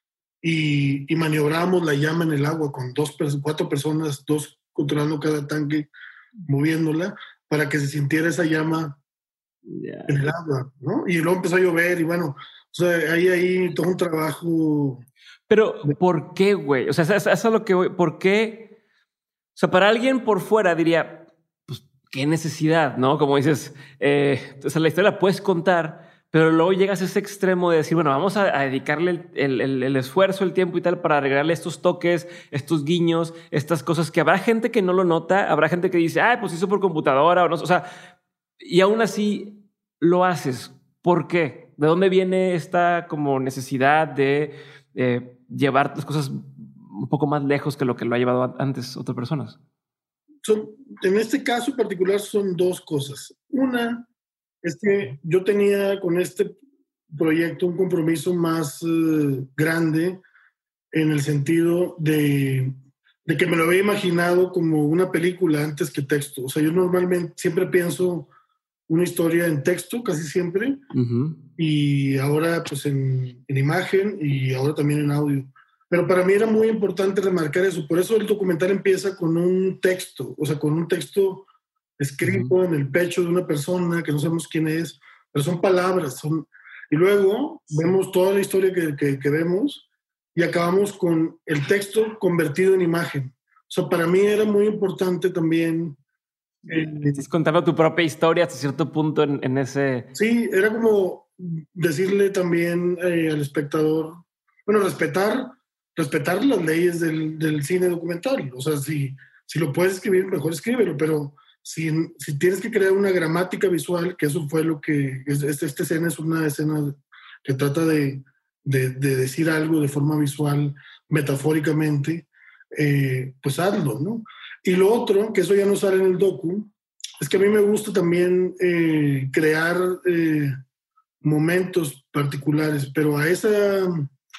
y maniobramos la llama en el agua con 4 personas, 2 controlando cada tanque, moviéndola para que se sintiera esa llama en el agua, ¿no? Y luego empezó a llover y bueno, o sea, ahí todo un trabajo. Pero, ¿por qué, güey? O sea, eso es lo que voy. ¿Por qué? O sea, para alguien por fuera diría, pues, qué necesidad, ¿no? Como dices, o sea, la historia la puedes contar, pero luego llegas a ese extremo de decir, bueno, vamos a dedicarle el esfuerzo, el tiempo y tal para agregarle estos toques, estos guiños, estas cosas que habrá gente que no lo nota, habrá gente que dice, pues hizo por computadora o no. O sea, y aún así lo haces. ¿Por qué? ¿De dónde viene esta como necesidad de llevar las cosas un poco más lejos que lo que lo ha llevado antes otras personas? En este caso en particular son 2 cosas. Una es que yo tenía con este proyecto un compromiso más grande, en el sentido de que me lo había imaginado como una película antes que texto. O sea, yo normalmente siempre pienso una historia en texto, casi siempre, y ahora pues en imagen y ahora también en audio. Pero para mí era muy importante remarcar eso. Por eso el documental empieza con un texto, o sea, con un texto escrito en el pecho de una persona que no sabemos quién es, pero son palabras. Y luego vemos toda la historia que vemos y acabamos con el texto convertido en imagen. O sea, para mí era muy importante también. Estás contando tu propia historia hasta cierto punto en ese... Sí, era como decirle también al espectador, bueno, respetar las leyes del cine documental. O sea, si lo puedes escribir, mejor escríbelo, pero si tienes que crear una gramática visual, que eso fue lo que... Esta escena es una escena que trata de decir algo de forma visual, metafóricamente, pues hazlo, ¿no? Y lo otro, que eso ya no sale en el docu, es que a mí me gusta también crear momentos particulares, pero a ese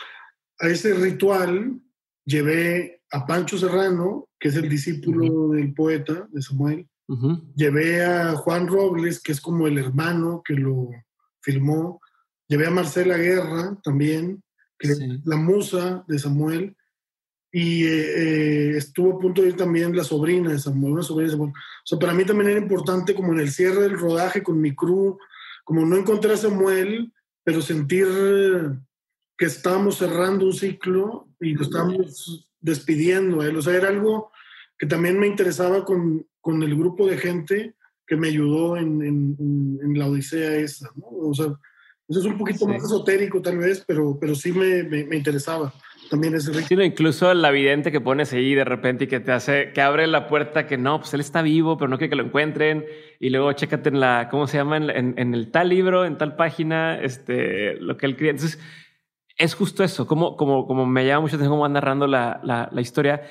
ritual llevé a Pancho Serrano, que es el discípulo del poeta, de Samuel. Llevé a Juan Robles, que es como el hermano que lo filmó. Llevé a Marcela Guerra también, que es la musa de Samuel. Y estuvo a punto de ir también la sobrina de Samuel, una sobrina de Samuel. O sea, para mí también era importante, como en el cierre del rodaje con mi crew, como no encontrar a Samuel, pero sentir que estábamos cerrando un ciclo y lo estábamos despidiendo a él. O sea, era algo que también me interesaba con el grupo de gente que me ayudó en la odisea esa, ¿no? O sea, eso es un poquito más esotérico tal vez, pero sí me interesaba. También es rico. Sí, no, incluso la vidente que pones ahí de repente y que te hace, que abre la puerta, que no, pues él está vivo, pero no quiere que lo encuentren. Y luego chécate en la, ¿cómo se llama? En el tal libro, en tal página, lo que él quería. Entonces, es justo eso, como me llama mucho atención cómo van narrando la historia.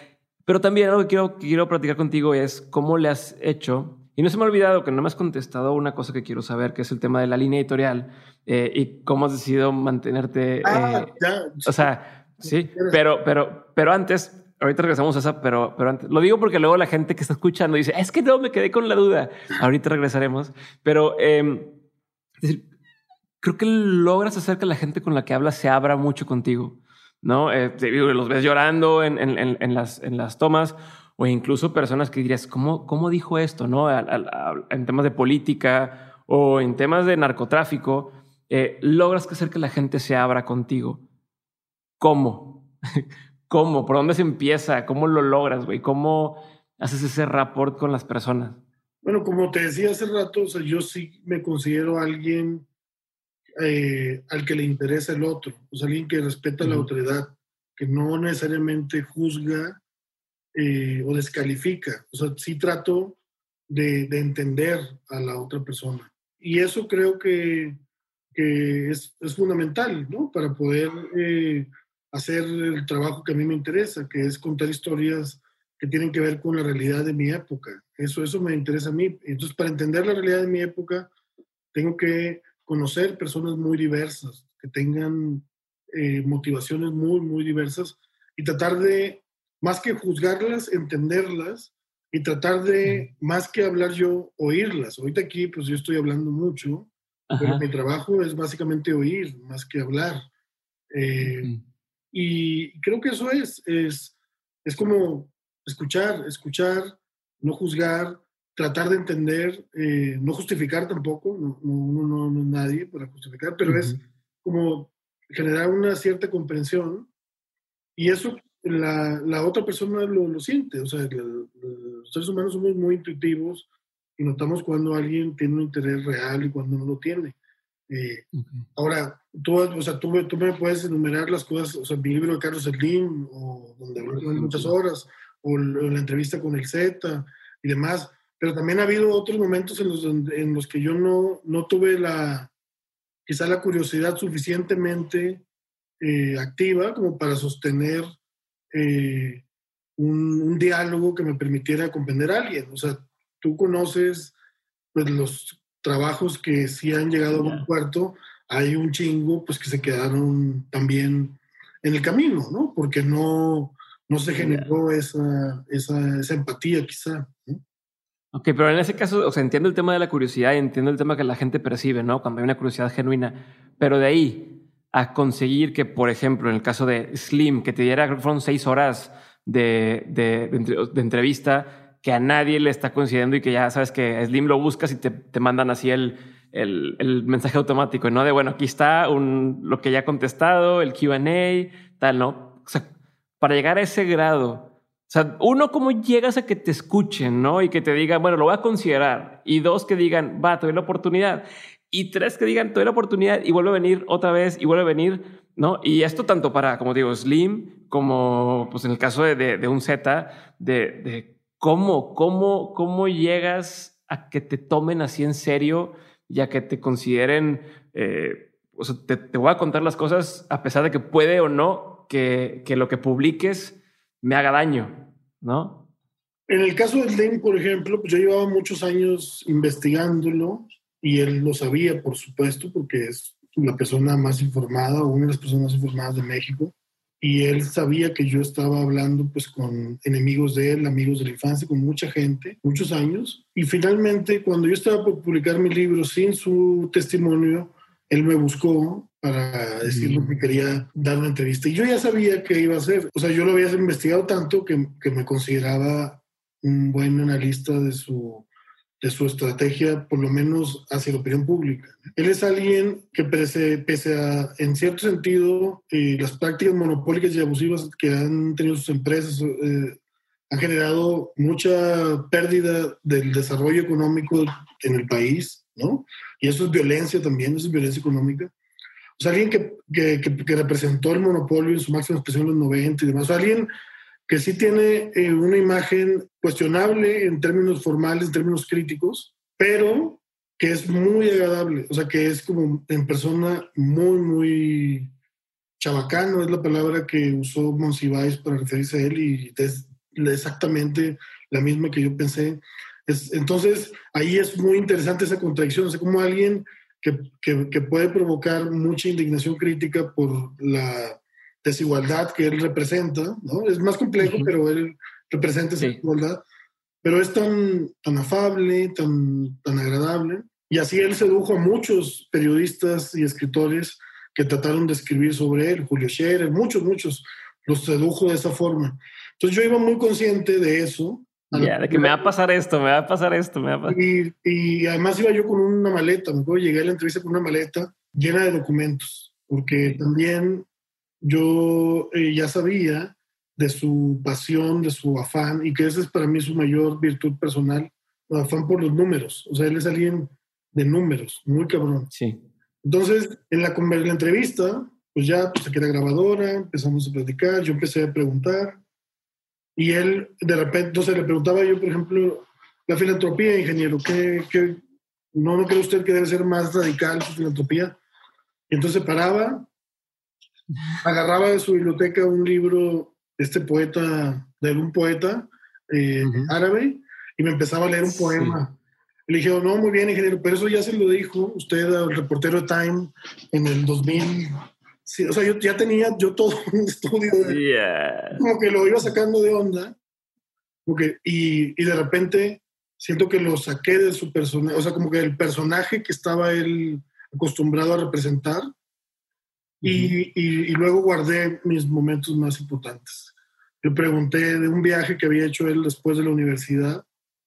Pero también algo que quiero platicar contigo es cómo le has hecho, y no se me ha olvidado que no me has contestado una cosa que quiero saber, que es el tema de la línea editorial y cómo has decidido mantenerte. Ya. O sea, sí, pero antes, ahorita regresamos a esa, pero antes, lo digo porque luego la gente que está escuchando dice, es que no, me quedé con la duda. Ahorita regresaremos, pero es decir, creo que logras hacer que la gente con la que hablas se abra mucho contigo, ¿no? Los ves llorando en las tomas o incluso personas que dirías, ¿cómo dijo esto? ¿No? En temas de política o en temas de narcotráfico, logras hacer que la gente se abra contigo. ¿Cómo? ¿Cómo? ¿Por dónde se empieza? ¿Cómo lo logras, güey? ¿Cómo haces ese rapport con las personas? Bueno, como te decía hace rato, o sea, yo sí me considero alguien al que le interesa el otro, o sea, alguien que respeta la autoridad, que no necesariamente juzga o descalifica. O sea, sí trato de entender a la otra persona. Y eso creo que es fundamental, ¿no? Para poder hacer el trabajo que a mí me interesa, que es contar historias que tienen que ver con la realidad de mi época. Eso me interesa a mí. Entonces, para entender la realidad de mi época, tengo que conocer personas muy diversas, que tengan motivaciones muy, muy diversas y tratar de, más que juzgarlas, entenderlas y tratar de, más que hablar yo, oírlas. Ahorita aquí, pues yo estoy hablando mucho, pero mi trabajo es básicamente oír, más que hablar. Y creo que eso es como escuchar, no juzgar, tratar de entender, no justificar tampoco, uno no es nadie para justificar, pero es como generar una cierta comprensión y eso la otra persona lo siente. O sea, los seres humanos somos muy intuitivos y notamos cuando alguien tiene un interés real y cuando no lo tiene. Ahora, o sea, tú me puedes enumerar las cosas, o sea, mi libro de Carlos Slim, o donde hablamos muchas horas, o la entrevista con el Z y demás, pero también ha habido otros momentos en los que yo no tuve quizá la curiosidad suficientemente activa como para sostener un diálogo que me permitiera comprender a alguien. O sea, tú conoces pues los trabajos que sí han llegado a buen puerto, hay un chingo pues que se quedaron también en el camino, ¿no? Porque no se generó esa empatía quizá, ¿no? Ok, pero en ese caso, o sea, entiendo el tema de la curiosidad y entiendo el tema que la gente percibe, ¿no? Cuando hay una curiosidad genuina, pero de ahí a conseguir que, por ejemplo, en el caso de Slim, que te diera, creo que fueron 6 horas de entrevista, que a nadie le está coincidiendo y que ya sabes que Slim lo buscas y te mandan así el mensaje automático, ¿no? De, bueno, aquí está lo que ya ha contestado, el Q&A, tal, ¿no? O sea, para llegar a ese grado... O sea, uno, ¿cómo llegas a que te escuchen, no? Y que te digan, bueno, lo voy a considerar. Y 2, que digan, va, te doy la oportunidad. Y 3, que digan, te doy la oportunidad y vuelve a venir otra vez y vuelve a venir, ¿no? Y esto tanto para, como digo, Slim, como pues en el caso de un Z, de cómo llegas a que te tomen así en serio y a que te consideren, o sea, te voy a contar las cosas a pesar de que puede o no que lo que publiques me haga daño, ¿no? En el caso del Slim, por ejemplo, pues yo llevaba muchos años investigándolo y él lo sabía, por supuesto, porque es la persona más informada o una de las personas más informadas de México. Y él sabía que yo estaba hablando pues con enemigos de él, amigos de la infancia, con mucha gente, muchos años. Y finalmente, cuando yo estaba por publicar mi libro sin su testimonio, él me buscó para decirle que quería dar una entrevista. Y yo ya sabía qué iba a hacer. O sea, yo lo había investigado tanto que me consideraba un buen analista de su estrategia, por lo menos hacia la opinión pública. Él es alguien que pese a, en cierto sentido, las prácticas monopólicas y abusivas que han tenido sus empresas, han generado mucha pérdida del desarrollo económico en el país, ¿no? Y eso es violencia también, eso es violencia económica. O sea, alguien que representó el monopolio en su máxima expresión en los 90 y demás. O sea, alguien que sí tiene una imagen cuestionable en términos formales, en términos críticos, pero que es muy agradable. O sea, que es como en persona muy, muy chabacano, es la palabra que usó Monsiváis para referirse a él, y exactamente la misma que yo pensé. Entonces, ahí es muy interesante esa contradicción. O sea, como alguien que puede provocar mucha indignación crítica por la desigualdad que él representa, ¿no? Es más complejo, pero él representa esa desigualdad. Pero es tan afable, tan agradable. Y así él sedujo a muchos periodistas y escritores que trataron de escribir sobre él. Julio Scherer, muchos los sedujo de esa forma. Entonces yo iba muy consciente de eso. De que me va a pasar esto. Y además iba yo con una maleta. Me acuerdo, llegué a la entrevista con una maleta llena de documentos, porque también yo ya sabía de su pasión, de su afán, y que esa es para mí su mayor virtud personal, el afán por los números. O sea, él es alguien de números, muy cabrón. Sí. Entonces, en la entrevista, pues ya saqué la grabadora, empezamos a platicar, yo empecé a preguntar, y él, de repente, entonces le preguntaba yo, por ejemplo, la filantropía, ingeniero, ¿no cree usted que debe ser más radical su filantropía? Y entonces paraba, agarraba de su biblioteca un libro de un poeta árabe, y me empezaba a leer un poema. Y le dije, no, muy bien, ingeniero, pero eso ya se lo dijo usted al reportero de Time en el 2000. Sí, o sea, yo ya tenía todo un estudio como que lo iba sacando de onda, y de repente siento que lo saqué de su personaje, o sea, como que el personaje que estaba él acostumbrado a representar, y luego guardé mis momentos más importantes. Le pregunté de un viaje que había hecho él después de la universidad,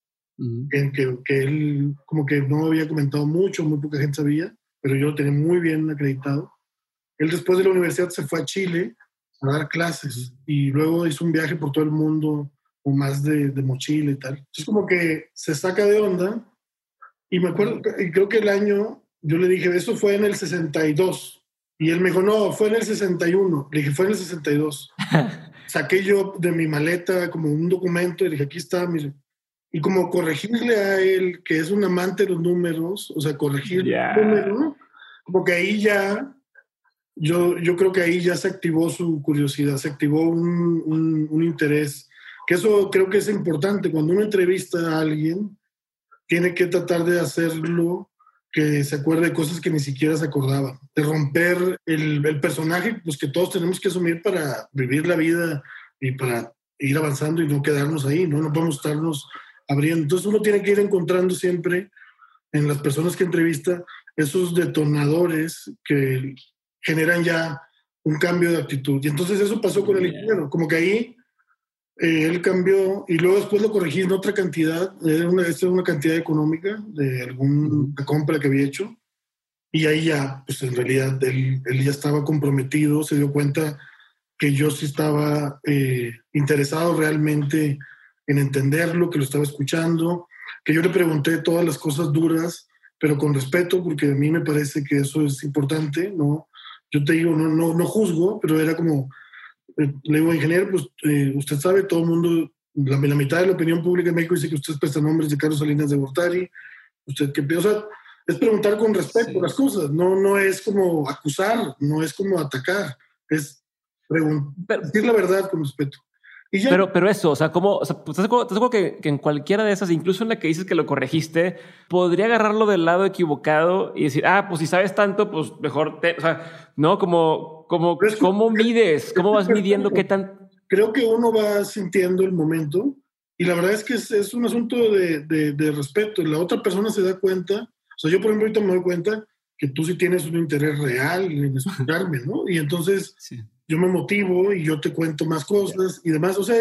en que él como que no había comentado mucho, muy poca gente sabía, pero yo lo tenía muy bien acreditado. Él después de la universidad se fue a Chile a dar clases, y luego hizo un viaje por todo el mundo, o más de mochila y tal. Entonces como que se saca de onda, y me acuerdo, y creo que el año, yo le dije, eso fue en el 62. Y él me dijo, no, fue en el 61. Le dije, fue en el 62. Saqué yo de mi maleta como un documento y le dije, aquí está, mire. Y como corregirle a él, que es un amante de los números, o sea, corregirle el número, como que ahí ya, yo creo que ahí ya se activó su curiosidad, se activó un interés. Que eso creo que es importante. Cuando uno entrevista a alguien, tiene que tratar de hacerlo que se acuerde de cosas que ni siquiera se acordaba, de romper el personaje, pues que todos tenemos que asumir para vivir la vida y para ir avanzando y no quedarnos ahí, ¿no? No podemos estarnos abriendo. Entonces uno tiene que ir encontrando siempre en las personas que entrevista esos detonadores que generan ya un cambio de actitud. Y entonces eso pasó con el ingeniero, como que ahí él cambió, y luego después lo corregí en otra cantidad, esta es una cantidad económica de alguna compra que había hecho, y ahí ya, pues en realidad él ya estaba comprometido, se dio cuenta que yo sí estaba interesado realmente en entenderlo, que lo estaba escuchando, que yo le pregunté todas las cosas duras, pero con respeto, porque a mí me parece que eso es importante, ¿no? Yo te digo, no juzgo, pero era como... Le digo, ingeniero, pues usted sabe, todo el mundo, la mitad de la opinión pública en México dice que usted presta nombres de Carlos Salinas de Gortari. Usted qué piensa, o sea, es preguntar con respeto las cosas, no es como acusar, no es como atacar, es decir la verdad con respeto. Y ya. Pero eso, o sea, ¿estás de acuerdo que en cualquiera de esas, incluso en la que dices que lo corregiste, podría agarrarlo del lado equivocado y decir, pues si sabes tanto, pues mejor o sea, ¿no? ¿Cómo mides? ¿Cómo vas midiendo qué tan...? Creo que uno va sintiendo el momento, y la verdad es que es un asunto de respeto. La otra persona se da cuenta, o sea, yo por ejemplo ahorita me doy cuenta que tú sí tienes un interés real en escucharme, ¿no? Y entonces yo me motivo y yo te cuento más cosas y demás. O sea,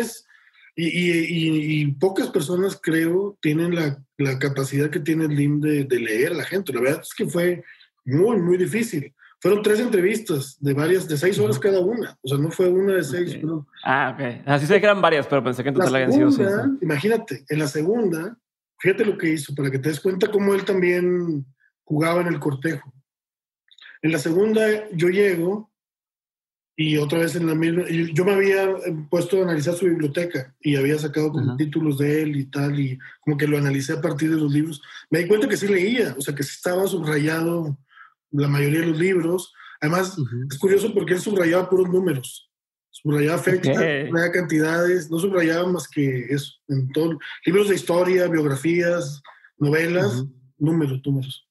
y pocas personas, creo, tienen la capacidad que tiene Slim de leer a la gente. La verdad es que fue muy, muy difícil. Fueron 3 entrevistas de 6 horas cada una. O sea, no fue una de 6. Okay. Pero... ok. Así sé que eran varias, pero pensé que en total habían sido 6. Imagínate, en la segunda, fíjate lo que hizo, para que te des cuenta cómo él también jugaba en el cortejo. En la segunda yo llego y otra vez en la misma... Yo me había puesto a analizar su biblioteca y había sacado como títulos de él y tal, y como que lo analicé a partir de los libros. Me di cuenta que sí leía, o sea, que sí estaba subrayado la mayoría de los libros. Además, es curioso porque él subrayaba puros números. Subrayaba fechas, subrayaba cantidades, no subrayaba más que eso. En todos libros de historia, biografías, novelas, números.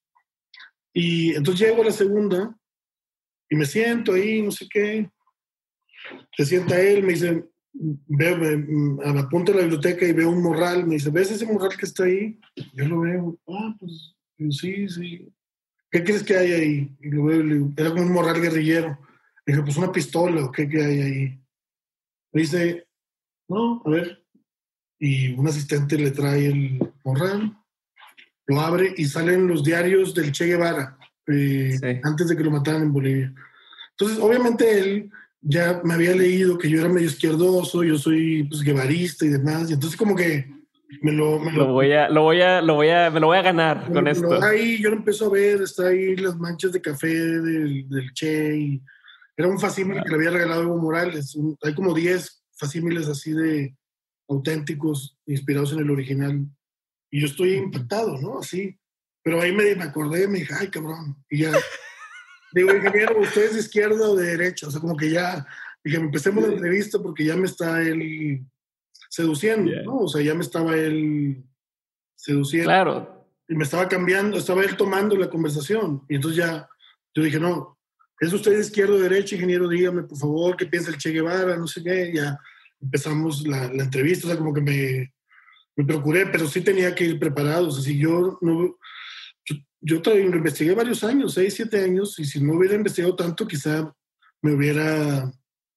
Y entonces llego a la segunda y me siento ahí, no sé qué. Se sienta él, me dice, veo, me apunta a la biblioteca y veo un morral. Me dice, ¿ves ese morral que está ahí? Yo lo veo. Pues sí. ¿Qué crees que hay ahí? Y lo veo, le digo, era como un morral guerrillero. Le dije, pues una pistola, ¿o qué hay ahí? Me dice, no, a ver. Y un asistente le trae el morral, lo abre y salen los diarios del Che Guevara, antes de que lo mataran en Bolivia. Entonces, obviamente él ya me había leído que yo era medio izquierdoso, yo soy pues guevarista y demás, y entonces como que me lo voy a ganar con esto. Ahí yo lo empiezo a ver, está ahí las manchas de café del Che, y era un facímil que le había regalado Evo Morales. Hay como 10 facímiles así de auténticos, inspirados en el original. Y yo estoy impactado, ¿no? Así. Pero ahí me acordé, me dije, ay, cabrón. Y ya, digo, ingeniero, ¿usted es de izquierda o de derecha? O sea, como que ya, dije, empecemos la entrevista porque ya me está él seduciendo, ¿no? O sea, ya me estaba él seduciendo. Claro. Y me estaba cambiando, estaba él tomando la conversación. Y entonces ya, yo dije, no, ¿es usted de izquierda o de derecha, ingeniero? Dígame, por favor, ¿qué piensa el Che Guevara? No sé qué. Ya empezamos la entrevista, o sea, como que me procuré, pero sí tenía que ir preparado. O sea, si yo no... Yo investigué varios años, 6, 7 años, y si no hubiera investigado tanto, quizá me hubiera...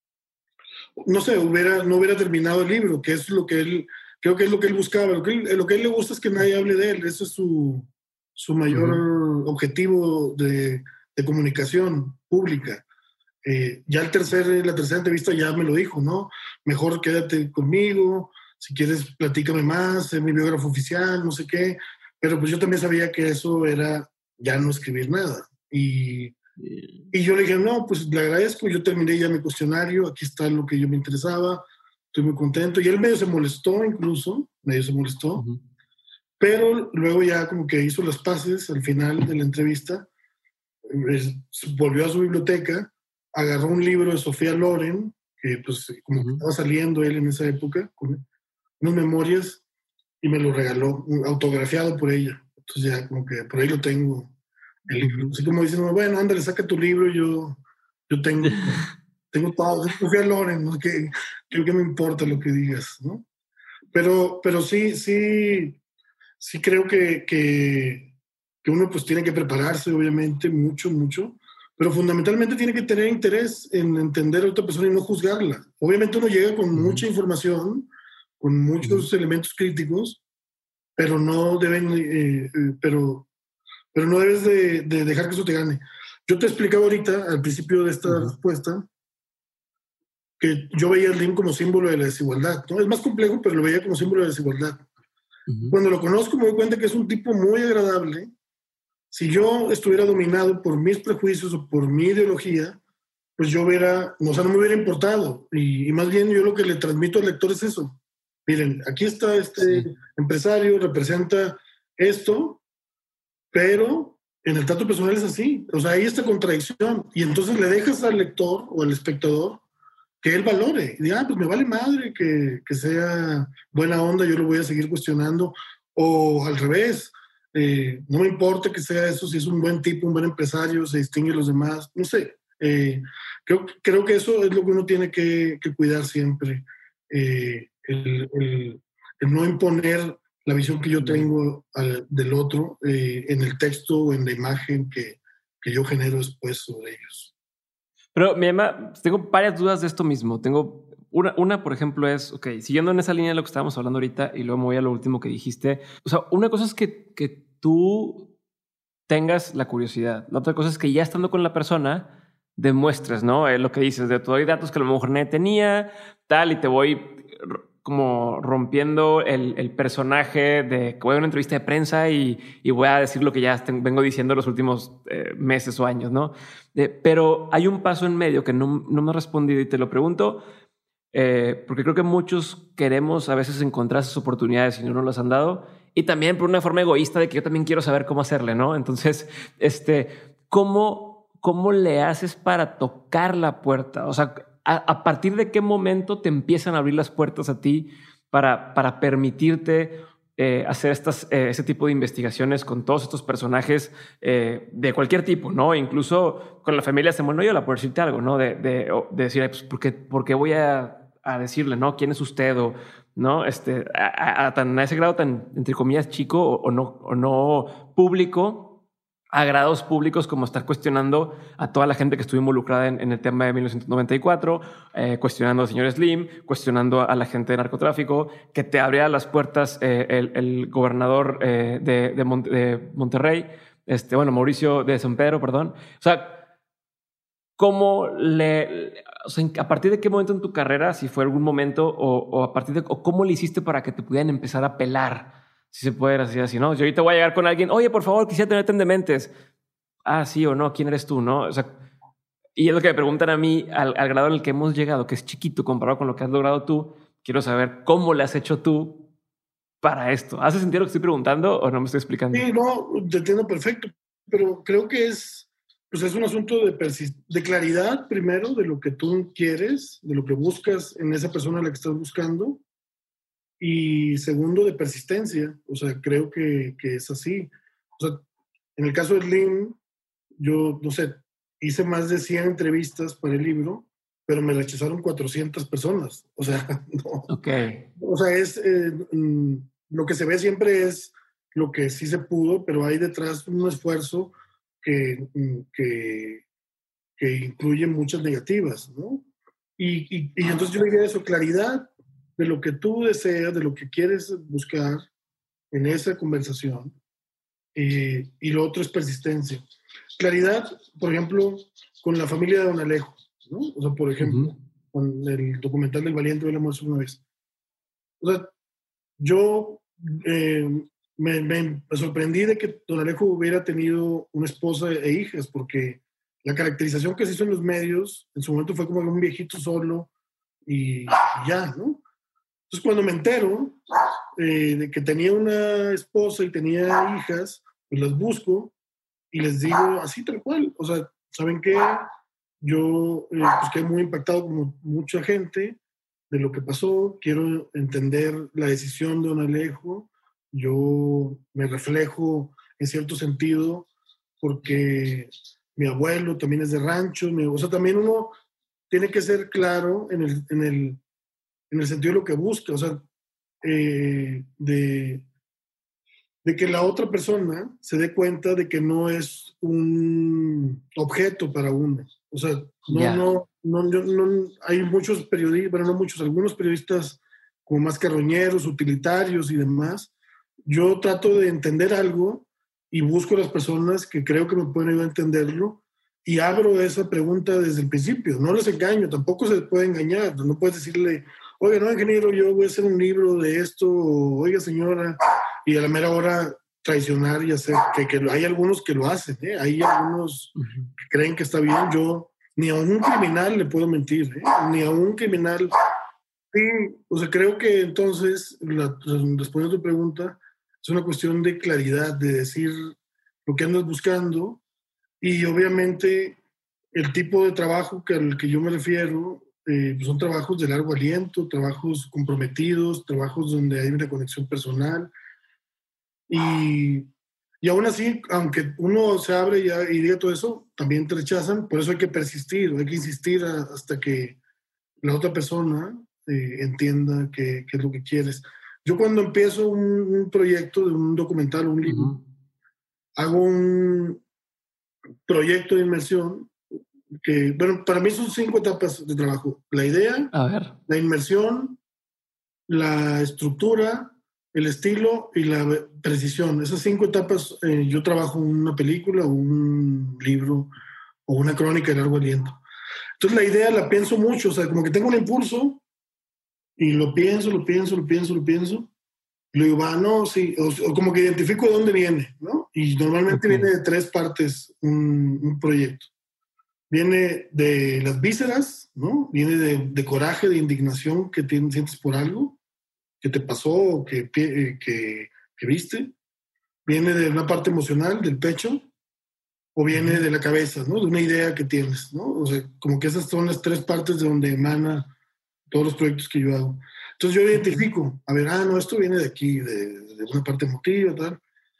No sé, no hubiera terminado el libro, que es lo que él... Creo que es lo que él buscaba. Lo que a él le gusta es que nadie hable de él. Eso es su mayor objetivo de comunicación pública. Ya la tercera entrevista ya me lo dijo, ¿no? Mejor quédate conmigo, si quieres platícame más, sé mi biógrafo oficial, no sé qué. Pero pues yo también sabía que eso era ya no escribir nada. Y yo le dije, no, pues le agradezco, yo terminé ya mi cuestionario, aquí está lo que yo me interesaba, estoy muy contento. Y él medio se molestó incluso, pero luego ya como que hizo las paces al final de la entrevista, volvió a su biblioteca, agarró un libro de Sofía Loren, que pues como que estaba saliendo él en esa época, con unas memorias, y me lo regaló, autografiado por ella. Entonces ya como que por ahí lo tengo, el libro. Así como diciendo, bueno, ándale, saca tu libro, yo tengo todo, es Sofía Loren, ¿no? Que me importa lo que digas, ¿no? Pero sí creo que uno pues tiene que prepararse, obviamente, mucho, pero fundamentalmente tiene que tener interés en entender a otra persona y no juzgarla. Obviamente uno llega con mucha información, con muchos elementos críticos, pero no pero no debes de dejar que eso te gane. Yo te explicaba ahorita, al principio de esta respuesta, que yo veía al LIM como símbolo de la desigualdad, ¿no? Es más complejo, pero lo veía como símbolo de la desigualdad. Cuando lo conozco me doy cuenta que es un tipo muy agradable. Si yo estuviera dominado por mis prejuicios o por mi ideología, pues no me hubiera importado. Y más bien yo lo que le transmito al lector es eso. Miren, aquí está este empresario, representa esto, pero en el trato personal es así. O sea, hay esta contradicción. Y entonces le dejas al lector o al espectador que él valore. Y diga, pues me vale madre que sea buena onda, yo lo voy a seguir cuestionando. O al revés, no me importa que sea eso, si es un buen tipo, un buen empresario, se distingue de los demás, no sé. Creo que eso es lo que uno tiene que cuidar siempre. El no imponer la visión que yo tengo del otro en el texto o en la imagen que yo genero después sobre ellos. Pero tengo varias dudas de esto mismo. Tengo una, por ejemplo, es, ok, siguiendo en esa línea de lo que estábamos hablando ahorita y luego me voy a lo último que dijiste. O sea, una cosa es que tú tengas la curiosidad. La otra cosa es que ya estando con la persona demuestres, ¿no? Lo que dices, de todo hay datos que a lo mejor nadie tenía, tal, y te voy como rompiendo el personaje de que voy a una entrevista de prensa y voy a decir lo que ya vengo diciendo los últimos meses o años, ¿no? Pero hay un paso en medio que no me has respondido y te lo pregunto porque creo que muchos queremos a veces encontrar esas oportunidades y no nos las han dado, y también por una forma egoísta de que yo también quiero saber cómo hacerle, ¿no? Entonces, ¿cómo le haces para tocar la puerta? O sea, ¿A partir de qué momento te empiezan a abrir las puertas a ti para permitirte hacer ese tipo de investigaciones con todos estos personajes de cualquier tipo, ¿no? Incluso con la familia Samuel Noyola, por decirte algo, ¿no? De decir, pues, ¿por qué voy a decirle, ¿no? ¿Quién es usted? O, ¿no? A ese grado tan, entre comillas, chico o no público, a grados públicos como estar cuestionando a toda la gente que estuvo involucrada en el tema de 1994, cuestionando al señor Slim, cuestionando a la gente de narcotráfico, que te abría las puertas el gobernador de Monterrey, Mauricio de San Pedro, perdón. O sea, ¿a partir de qué momento en tu carrera, si fue algún momento, o cómo le hiciste para que te pudieran empezar a pelar? Si se puede decir así, ¿no? Yo ahorita voy a llegar con alguien, oye, por favor, quisiera tenerte en Dementes. Ah, sí o no, ¿quién eres tú? ¿No? O sea, y es lo que me preguntan a mí al grado en el que hemos llegado, que es chiquito comparado con lo que has logrado tú. Quiero saber cómo le has hecho tú para esto. ¿Hace sentido lo que estoy preguntando o no me estoy explicando? Sí, no, te entiendo perfecto, pero creo que pues es un asunto de claridad, primero, de lo que tú quieres, de lo que buscas en esa persona a la que estás buscando, y segundo, de persistencia. O sea, creo que es así. O sea, en el caso de Slim, yo, no sé, hice más de 100 entrevistas para el libro, pero me rechazaron 400 personas. O sea, no. Okay. O sea, lo que se ve siempre es lo que sí se pudo, pero hay detrás un esfuerzo que incluye muchas negativas, ¿no? Y entonces yo diría eso, claridad de lo que tú deseas, de lo que quieres buscar en esa conversación, y lo otro es persistencia. Claridad, por ejemplo, con la familia de Don Alejo, ¿no? O sea, por ejemplo, con el documental del Valiente de la Muerte una vez. O sea, yo me sorprendí de que Don Alejo hubiera tenido una esposa e hijas, porque la caracterización que se hizo en los medios en su momento fue como un viejito solo y ya, ¿no? Entonces, cuando me entero de que tenía una esposa y tenía hijas, pues las busco y les digo así tal cual. O sea, ¿saben qué? Yo pues quedé muy impactado como mucha gente de lo que pasó. Quiero entender la decisión de Don Alejo. Yo me reflejo en cierto sentido porque mi abuelo también es de rancho. O sea, también uno tiene que ser claro en el sentido de lo que busca. O sea, de que la otra persona se dé cuenta de que no es un objeto para uno. O sea, hay muchos periodistas, bueno, no muchos, algunos periodistas como más carroñeros, utilitarios y demás. Yo trato de entender algo y busco a las personas que creo que me pueden ayudar a entenderlo y abro esa pregunta desde el principio. No les engaño, tampoco se les puede engañar. No puedes decirle, oiga, no, ingeniero, yo voy a hacer un libro de esto, o, oiga, señora, y a la mera hora traicionar y hacer, que hay algunos que lo hacen, ¿eh? Hay algunos que creen que está bien. Yo ni a un criminal le puedo mentir, ¿eh? Ni a un criminal. Sí, o sea, creo que entonces, respondiendo a tu pregunta, es una cuestión de claridad, de decir lo que andas buscando y obviamente el tipo de trabajo al que yo me refiero, pues son trabajos de largo aliento, trabajos comprometidos, trabajos donde hay una conexión personal. Y aún así, aunque uno se abre y diga todo eso, también te rechazan. Por eso hay que persistir, hay que insistir hasta que la otra persona entienda qué es lo que quieres. Yo cuando empiezo un proyecto de un documental, un libro, hago un proyecto de inmersión que, bueno, para mí son 5 etapas de trabajo. La idea, la inmersión, la estructura, el estilo y la precisión. Esas 5 etapas, yo trabajo una película o un libro o una crónica de largo aliento. Entonces la idea la pienso mucho, o sea, como que tengo un impulso y lo pienso, y luego digo, no, sí, o como que identifico de dónde viene, ¿no? Y normalmente viene de 3 partes un proyecto. Viene de las vísceras, ¿no? Viene de coraje, de indignación que sientes por algo que te pasó o que viste. Viene de una parte emocional, del pecho. o viene de la cabeza, ¿no? De una idea que tienes, ¿no? O sea, como que esas son las tres partes de donde emana todos los proyectos que yo hago. Entonces yo identifico, a ver, no, esto viene de aquí, de una parte emotiva, tal.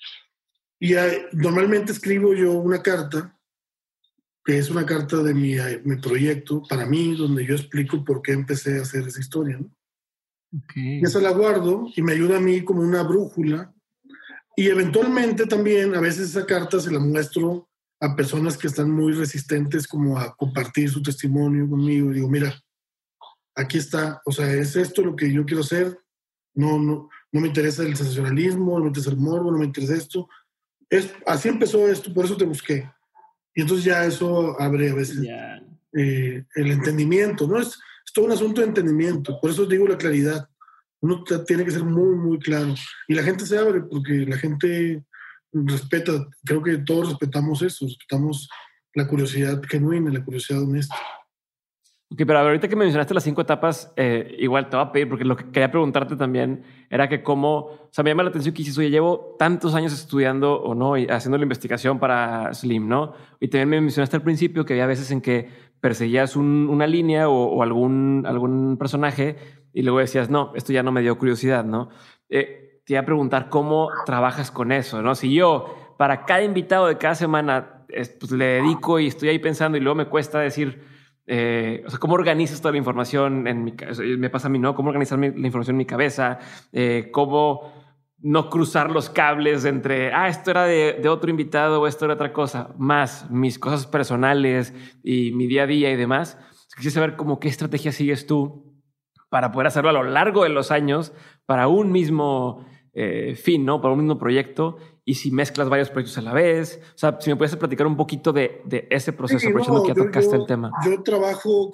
Y normalmente escribo yo una carta, que es una carta de mi proyecto, para mí, donde yo explico por qué empecé a hacer esa historia, ¿no? Okay. Y esa la guardo y me ayuda a mí como una brújula. Y eventualmente también, a veces esa carta se la muestro a personas que están muy resistentes como a compartir su testimonio conmigo. Digo, mira, aquí está, o sea, es esto lo que yo quiero hacer. No me interesa el sensacionalismo, no me interesa el morbo, no me interesa esto. Así empezó esto, por eso te busqué. Y entonces ya eso abre a veces el entendimiento, ¿no? Es todo un asunto de entendimiento. Por eso digo la claridad. Uno tiene que ser muy, muy claro. Y la gente se abre porque la gente respeta. Creo que todos respetamos eso. Respetamos la curiosidad genuina, la curiosidad honesta. Ok, pero ahorita que me mencionaste las 5 etapas, igual te voy a pedir, porque lo que quería preguntarte también era que cómo, o sea, me llama la atención que dices, oye, llevo tantos años estudiando o no, y haciendo la investigación para Slim, ¿no? Y también me mencionaste al principio que había veces en que perseguías una línea o algún personaje y luego decías, no, esto ya no me dio curiosidad, ¿no? Te iba a preguntar cómo trabajas con eso, ¿no? Si yo para cada invitado de cada semana pues le dedico y estoy ahí pensando y luego me cuesta decir... o sea, ¿cómo organizas toda la información en mi cabeza? Me pasa a mí, ¿no? ¿Cómo organizar la información en mi cabeza? ¿Cómo no cruzar los cables entre, esto era de otro invitado o esto era otra cosa? Más mis cosas personales y mi día a día y demás. Quisiera saber cómo qué estrategia sigues tú para poder hacerlo a lo largo de los años para un mismo fin, ¿no? Para un mismo proyecto. Y si mezclas varios proyectos a la vez, o sea, si me puedes platicar un poquito de ese proceso, Sí, aprovechando que ya tocaste el tema. Yo trabajo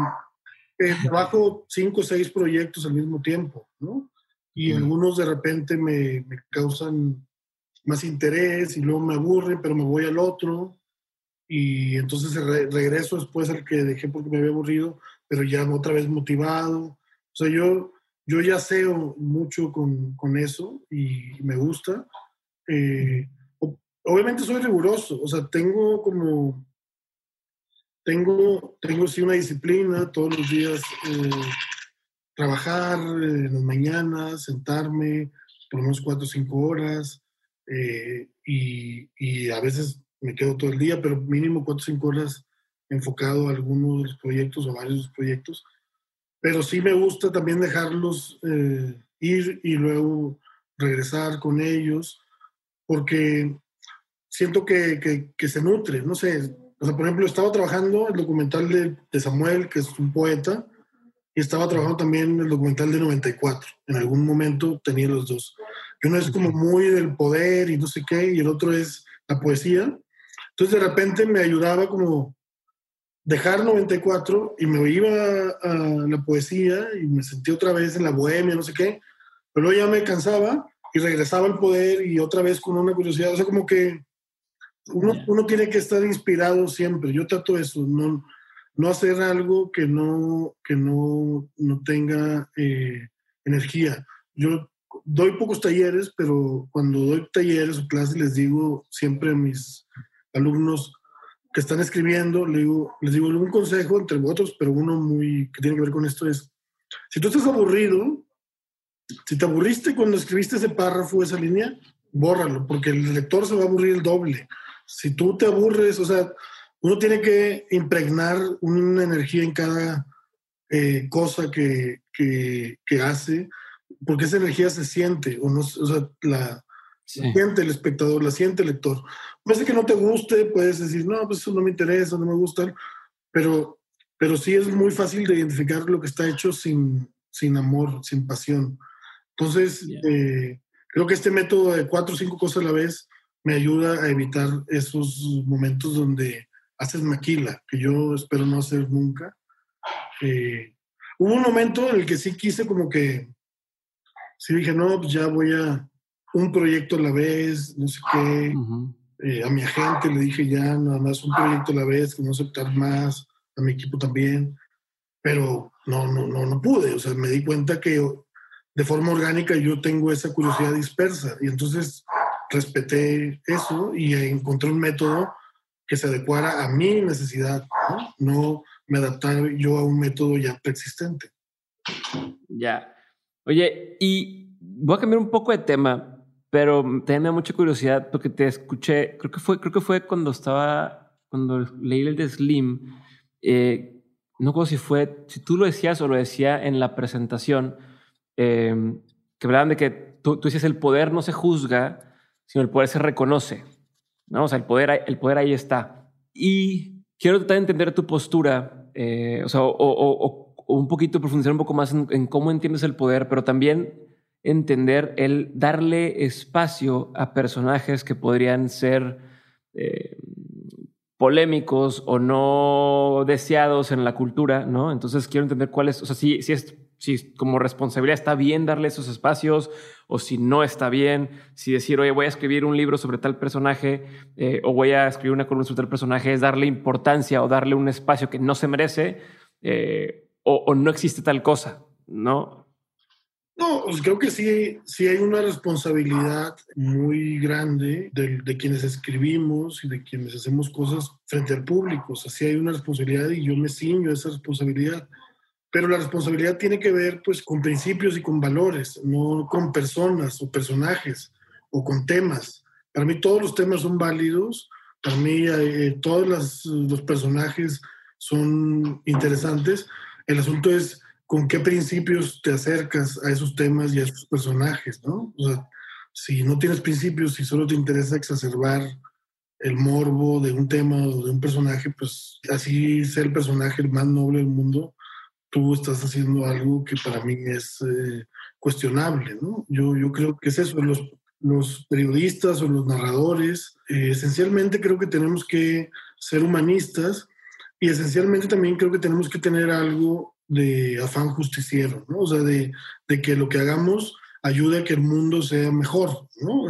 trabajo 5 o 6 proyectos al mismo tiempo, ¿no? Y algunos de repente me causan más interés y luego me aburren, pero me voy al otro y entonces regreso después al que dejé porque me había aburrido, pero ya otra vez motivado. O sea, yo ya seo mucho con eso y me gusta. Obviamente soy riguroso, o sea, tengo sí una disciplina todos los días, trabajar en las mañanas, sentarme por unos 4 o 5 horas y a veces me quedo todo el día, pero mínimo 4 o 5 horas enfocado a algunos de los proyectos o varios de los proyectos. Pero sí me gusta también dejarlos ir y luego regresar con ellos porque siento que se nutre, no sé. O sea, por ejemplo, estaba trabajando el documental de Samuel, que es un poeta, y estaba trabajando también el documental de 94. En algún momento tenía los dos. Y uno es como muy del poder y no sé qué, y el otro es la poesía. Entonces, de repente me ayudaba como dejar 94 y me iba a la poesía y me sentí otra vez en la bohemia, no sé qué, pero luego ya me cansaba y regresaba al poder y otra vez con una curiosidad. O sea, como que uno tiene que estar inspirado siempre. Yo trato eso, no hacer algo que no tenga energía. Yo doy pocos talleres, pero cuando doy talleres o clases les digo siempre a mis alumnos que están escribiendo, les digo un consejo entre otros, pero uno muy que tiene que ver con esto es, si tú estás aburrido, si te aburriste cuando escribiste ese párrafo, esa línea, bórralo, porque el lector se va a aburrir el doble. Si tú te aburres, o sea, uno tiene que impregnar una energía en cada cosa que hace, porque esa energía se siente, o sea, la siente el espectador, la siente el lector. Puede ser que no te guste, puedes decir, no, pues eso no me interesa, no me gusta, pero sí es muy fácil de identificar lo que está hecho sin amor, sin pasión. Entonces, creo que este método de 4 o 5 cosas a la vez me ayuda a evitar esos momentos donde haces maquila, que yo espero no hacer nunca. Hubo un momento en el que sí quise como que, sí dije, no, pues ya voy a un proyecto a la vez, no sé qué. A mi agente le dije ya nada más un proyecto a la vez, que no aceptar más, a mi equipo también, pero no pude. O sea, me di cuenta que de forma orgánica yo tengo esa curiosidad dispersa y entonces respeté eso y encontré un método que se adecuara a mi necesidad, ¿no? No me adaptara yo a un método ya preexistente. Ya. Oye, y voy a cambiar un poco de tema, pero también me da mucha curiosidad porque te escuché, creo que fue cuando leí el de Slim, no sé si tú lo decías o lo decía en la presentación, eh, que hablaban de que tú decías el poder no se juzga, sino el poder se reconoce, ¿no? O sea, el poder ahí está. Y quiero tratar de entender tu postura, o sea, o un poquito profundizar un poco más en cómo entiendes el poder, pero también entender el darle espacio a personajes que podrían ser eh, polémicos o no deseados en la cultura, ¿no? Entonces quiero entender cuál es, o sea, si como responsabilidad está bien darle esos espacios o si no está bien, si decir, oye, voy a escribir un libro sobre tal personaje o voy a escribir una columna sobre tal personaje, es darle importancia o darle un espacio que no se merece o no existe tal cosa, ¿no? No, pues creo que sí hay una responsabilidad muy grande de quienes escribimos y de quienes hacemos cosas frente al público. O sea, sí hay una responsabilidad y yo me ciño a esa responsabilidad. Pero la responsabilidad tiene que ver pues con principios y con valores, no con personas o personajes o con temas. Para mí todos los temas son válidos, para mí todos los personajes son interesantes. El asunto es con qué principios te acercas a esos temas y a esos personajes, ¿no? O sea, si no tienes principios, si solo te interesa exacerbar el morbo de un tema o de un personaje, pues así sea el personaje el más noble del mundo, tú estás haciendo algo que para mí es cuestionable, ¿no? Yo creo que es eso, los periodistas o los narradores, esencialmente creo que tenemos que ser humanistas y esencialmente también creo que tenemos que tener algo de afán justiciero, ¿no? O sea, de que lo que hagamos ayude a que el mundo sea mejor, ¿no?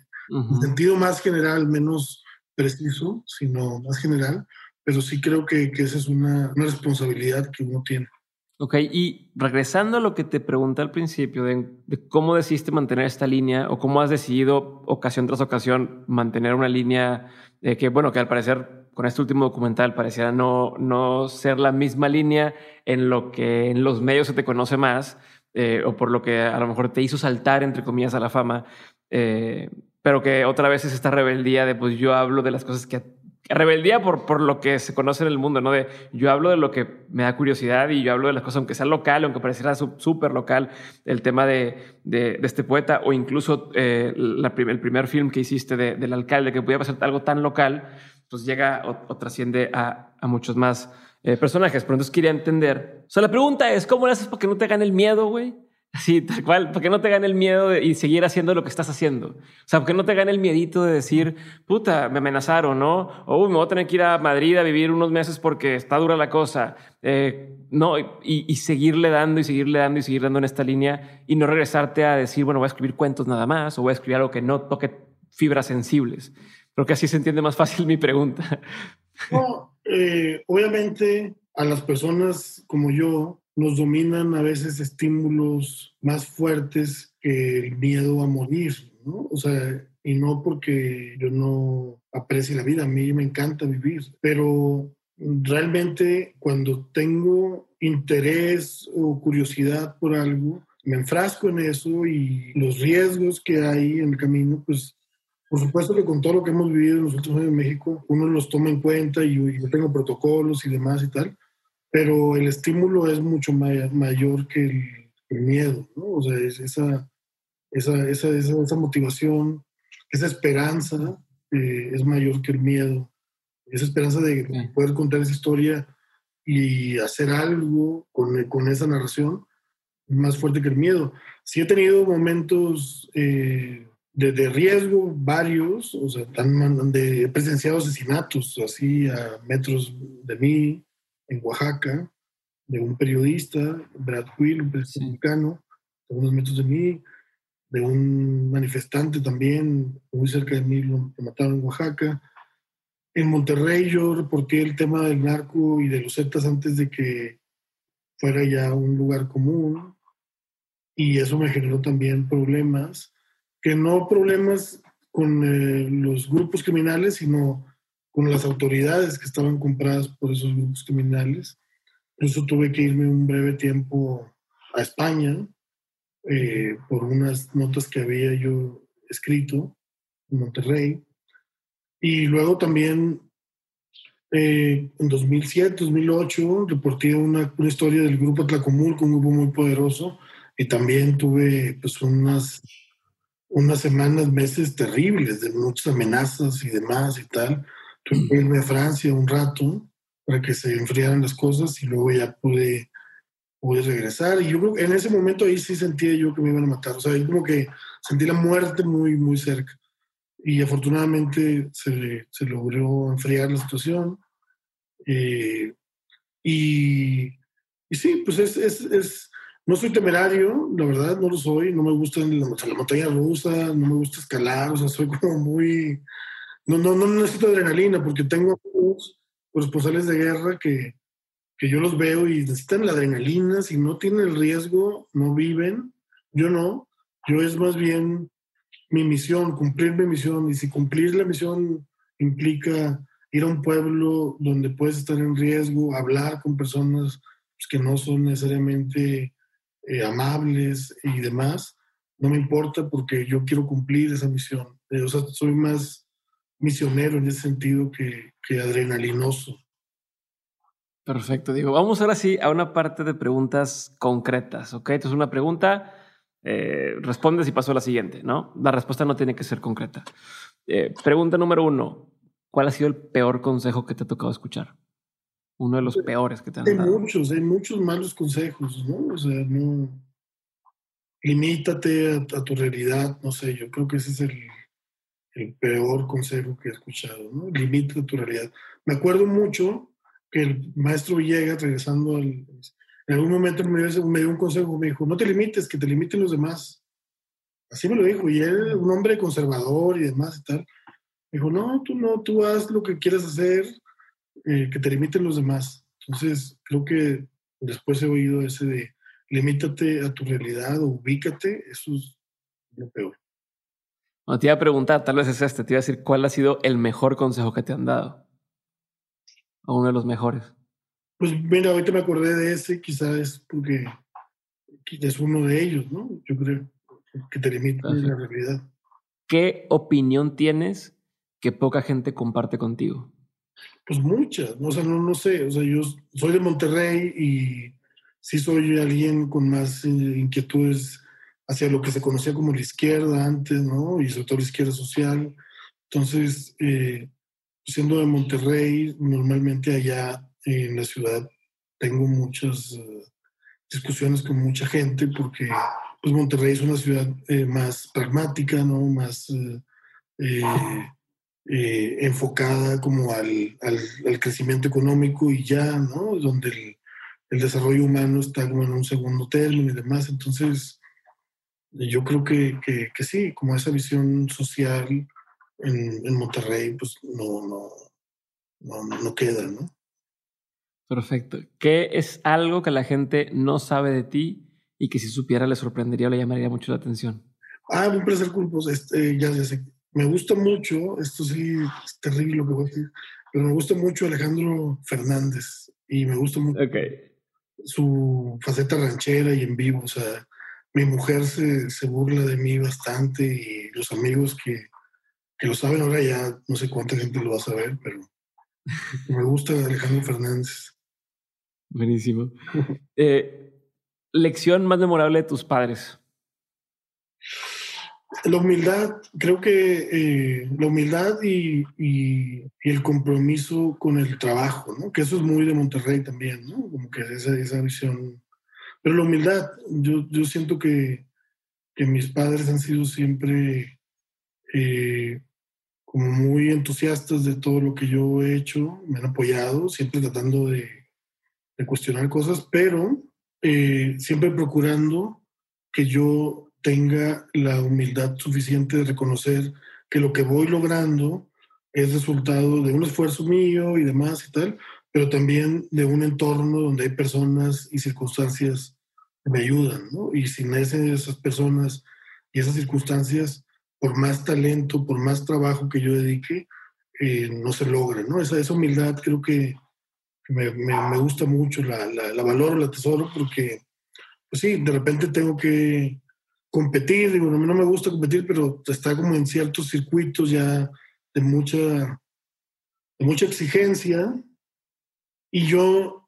En sentido más general, menos preciso, sino más general, pero sí creo que esa es una responsabilidad que uno tiene. Ok, y regresando a lo que te pregunté al principio de cómo decidiste mantener esta línea o cómo has decidido ocasión tras ocasión mantener una línea que, bueno, que al parecer con este último documental pareciera no ser la misma línea en lo que en los medios se te conoce más o por lo que a lo mejor te hizo saltar, entre comillas, a la fama, eh, pero que otra vez es esta rebeldía de pues yo hablo de las cosas que rebeldía por lo que se conoce en el mundo, ¿no? De yo hablo de lo que me da curiosidad y yo hablo de las cosas, aunque sea local, aunque pareciera súper local, el tema de este poeta o incluso el primer film que hiciste del alcalde, que podía pasar algo tan local, pues llega o trasciende a muchos más personajes. Pero entonces quería entender. O sea, la pregunta es, ¿cómo le haces para que no te gane el miedo, güey? Así, tal cual, para que no te gane el miedo y seguir haciendo lo que estás haciendo. O sea, para que no te gane el miedito de decir, puta, me amenazaron, ¿no? O me voy a tener que ir a Madrid a vivir unos meses porque está dura la cosa. No, y seguirle dando y seguirle dando y seguir dando en esta línea y no regresarte a decir, bueno, voy a escribir cuentos nada más o voy a escribir algo que no toque fibras sensibles. Creo que así se entiende más fácil mi pregunta. No, obviamente a las personas como yo nos dominan a veces estímulos más fuertes que el miedo a morir, ¿no? O sea, y no porque yo no aprecie la vida, a mí me encanta vivir, pero realmente cuando tengo interés o curiosidad por algo, me enfrasco en eso y los riesgos que hay en el camino, pues por supuesto que con todo lo que hemos vivido en los últimos años en México, uno los toma en cuenta y yo tengo protocolos y demás y tal, pero el estímulo es mucho mayor que el miedo, ¿no? O sea, es esa motivación, esa esperanza es mayor que el miedo. Esa esperanza de poder contar esa historia y hacer algo con esa narración es más fuerte que el miedo. Sí he tenido momentos de riesgo, varios, o sea, he presenciado asesinatos así a metros de mí, en Oaxaca, de un periodista, Brad Will, un periodista mexicano, a unos metros de mí, de un manifestante también, muy cerca de mí, lo mataron en Oaxaca. En Monterrey yo reporté el tema del narco y de los Zetas antes de que fuera ya un lugar común, y eso me generó también problemas, que no problemas con los grupos criminales, sino con las autoridades que estaban compradas por esos grupos criminales. Incluso tuve que irme un breve tiempo a España por unas notas que había yo escrito en Monterrey. Y luego también en 2007, 2008, reporté una historia del grupo Tlacomulco, un grupo muy poderoso, y también tuve pues unas semanas, meses terribles de muchas amenazas y demás y tal. Tuve que irme a Francia un rato para que se enfriaran las cosas y luego ya pude regresar. Y yo creo que en ese momento ahí sí sentía yo que me iban a matar. O sea, ahí como que sentí la muerte muy, muy cerca. Y afortunadamente se logró enfriar la situación. Eh, y, y sí, pues no soy temerario, la verdad, no lo soy. No me gusta la montaña rusa, no me gusta escalar, o sea, soy como muy... No necesito adrenalina porque tengo amigos corresponsales de guerra que yo los veo y necesitan la adrenalina. Si no tienen el riesgo, no viven. Yo no. Yo es más bien mi misión, cumplir mi misión. Y si cumplir la misión implica ir a un pueblo donde puedes estar en riesgo, hablar con personas pues, que no son necesariamente amables y demás, no me importa porque yo quiero cumplir esa misión. O sea, soy más misionero en ese sentido que adrenalinoso. Perfecto, Diego. Vamos ahora sí a una parte de preguntas concretas, ¿ok? Entonces una pregunta, respondes y paso a la siguiente, ¿no? La respuesta no tiene que ser concreta. Pregunta número 1. ¿Cuál ha sido el peor consejo que te ha tocado escuchar? Uno de los peores que te han dado. Hay muchos malos consejos, ¿no? O sea, no... Limítate a tu realidad, no sé, yo creo que ese es el peor consejo que he escuchado, ¿no? Limítate a tu realidad. Me acuerdo mucho que el maestro Villegas, regresando en algún momento me dio un consejo, me dijo, no te limites, que te limiten los demás. Así me lo dijo, y él, un hombre conservador y demás y tal, me dijo, no, tú haz lo que quieras hacer, que te limiten los demás. Entonces, creo que después he oído ese de limítate a tu realidad o ubícate, eso es lo peor. No, te iba a preguntar, tal vez es este, te iba a decir cuál ha sido el mejor consejo que te han dado. O uno de los mejores. Pues mira, ahorita me acordé de ese, quizás es porque es uno de ellos, ¿no? Yo creo que te limita la realidad. ¿Qué opinión tienes que poca gente comparte contigo? Pues muchas, ¿no? O sea, no sé, o sea, yo soy de Monterrey y sí soy alguien con más inquietudes hacia lo que se conocía como la izquierda antes, ¿no? Y sobre todo la izquierda social. Entonces, siendo de Monterrey, normalmente allá en la ciudad tengo muchas discusiones con mucha gente porque pues Monterrey es una ciudad más pragmática, ¿no? Más eh, enfocada como al crecimiento económico y ya, ¿no? Donde el desarrollo humano está como en un segundo término y demás. Entonces, yo creo que sí, como esa visión social en Monterrey, pues no queda, ¿no? Perfecto. ¿Qué es algo que la gente no sabe de ti y que si supiera le sorprendería o le llamaría mucho la atención? Un placer culpos. Ya sé. Me gusta mucho, esto sí es terrible lo que voy a decir, pero me gusta mucho Alejandro Fernández y me gusta mucho su faceta ranchera y en vivo. O sea, mi mujer se burla de mí bastante y los amigos que lo saben ahora ya no sé cuánta gente lo va a saber, pero me gusta Alejandro Fernández. Buenísimo. Lección más memorable de tus padres. La humildad, creo que la humildad y el compromiso con el trabajo, ¿no? Que eso es muy de Monterrey también, ¿no? Como que esa visión. Pero la humildad, yo siento que mis padres han sido siempre como muy entusiastas de todo lo que yo he hecho, me han apoyado, siempre tratando de cuestionar cosas, pero siempre procurando que yo tenga la humildad suficiente de reconocer que lo que voy logrando es resultado de un esfuerzo mío y demás y tal, pero también de un entorno donde hay personas y circunstancias que me ayudan, ¿no? Y sin esas personas y esas circunstancias, por más talento, por más trabajo que yo dedique, no se logra, ¿no? Esa humildad creo que me gusta mucho, la valoro, la atesoro, porque, pues sí, de repente tengo que competir, digo, no me gusta competir, pero está como en ciertos circuitos ya de mucha exigencia, y yo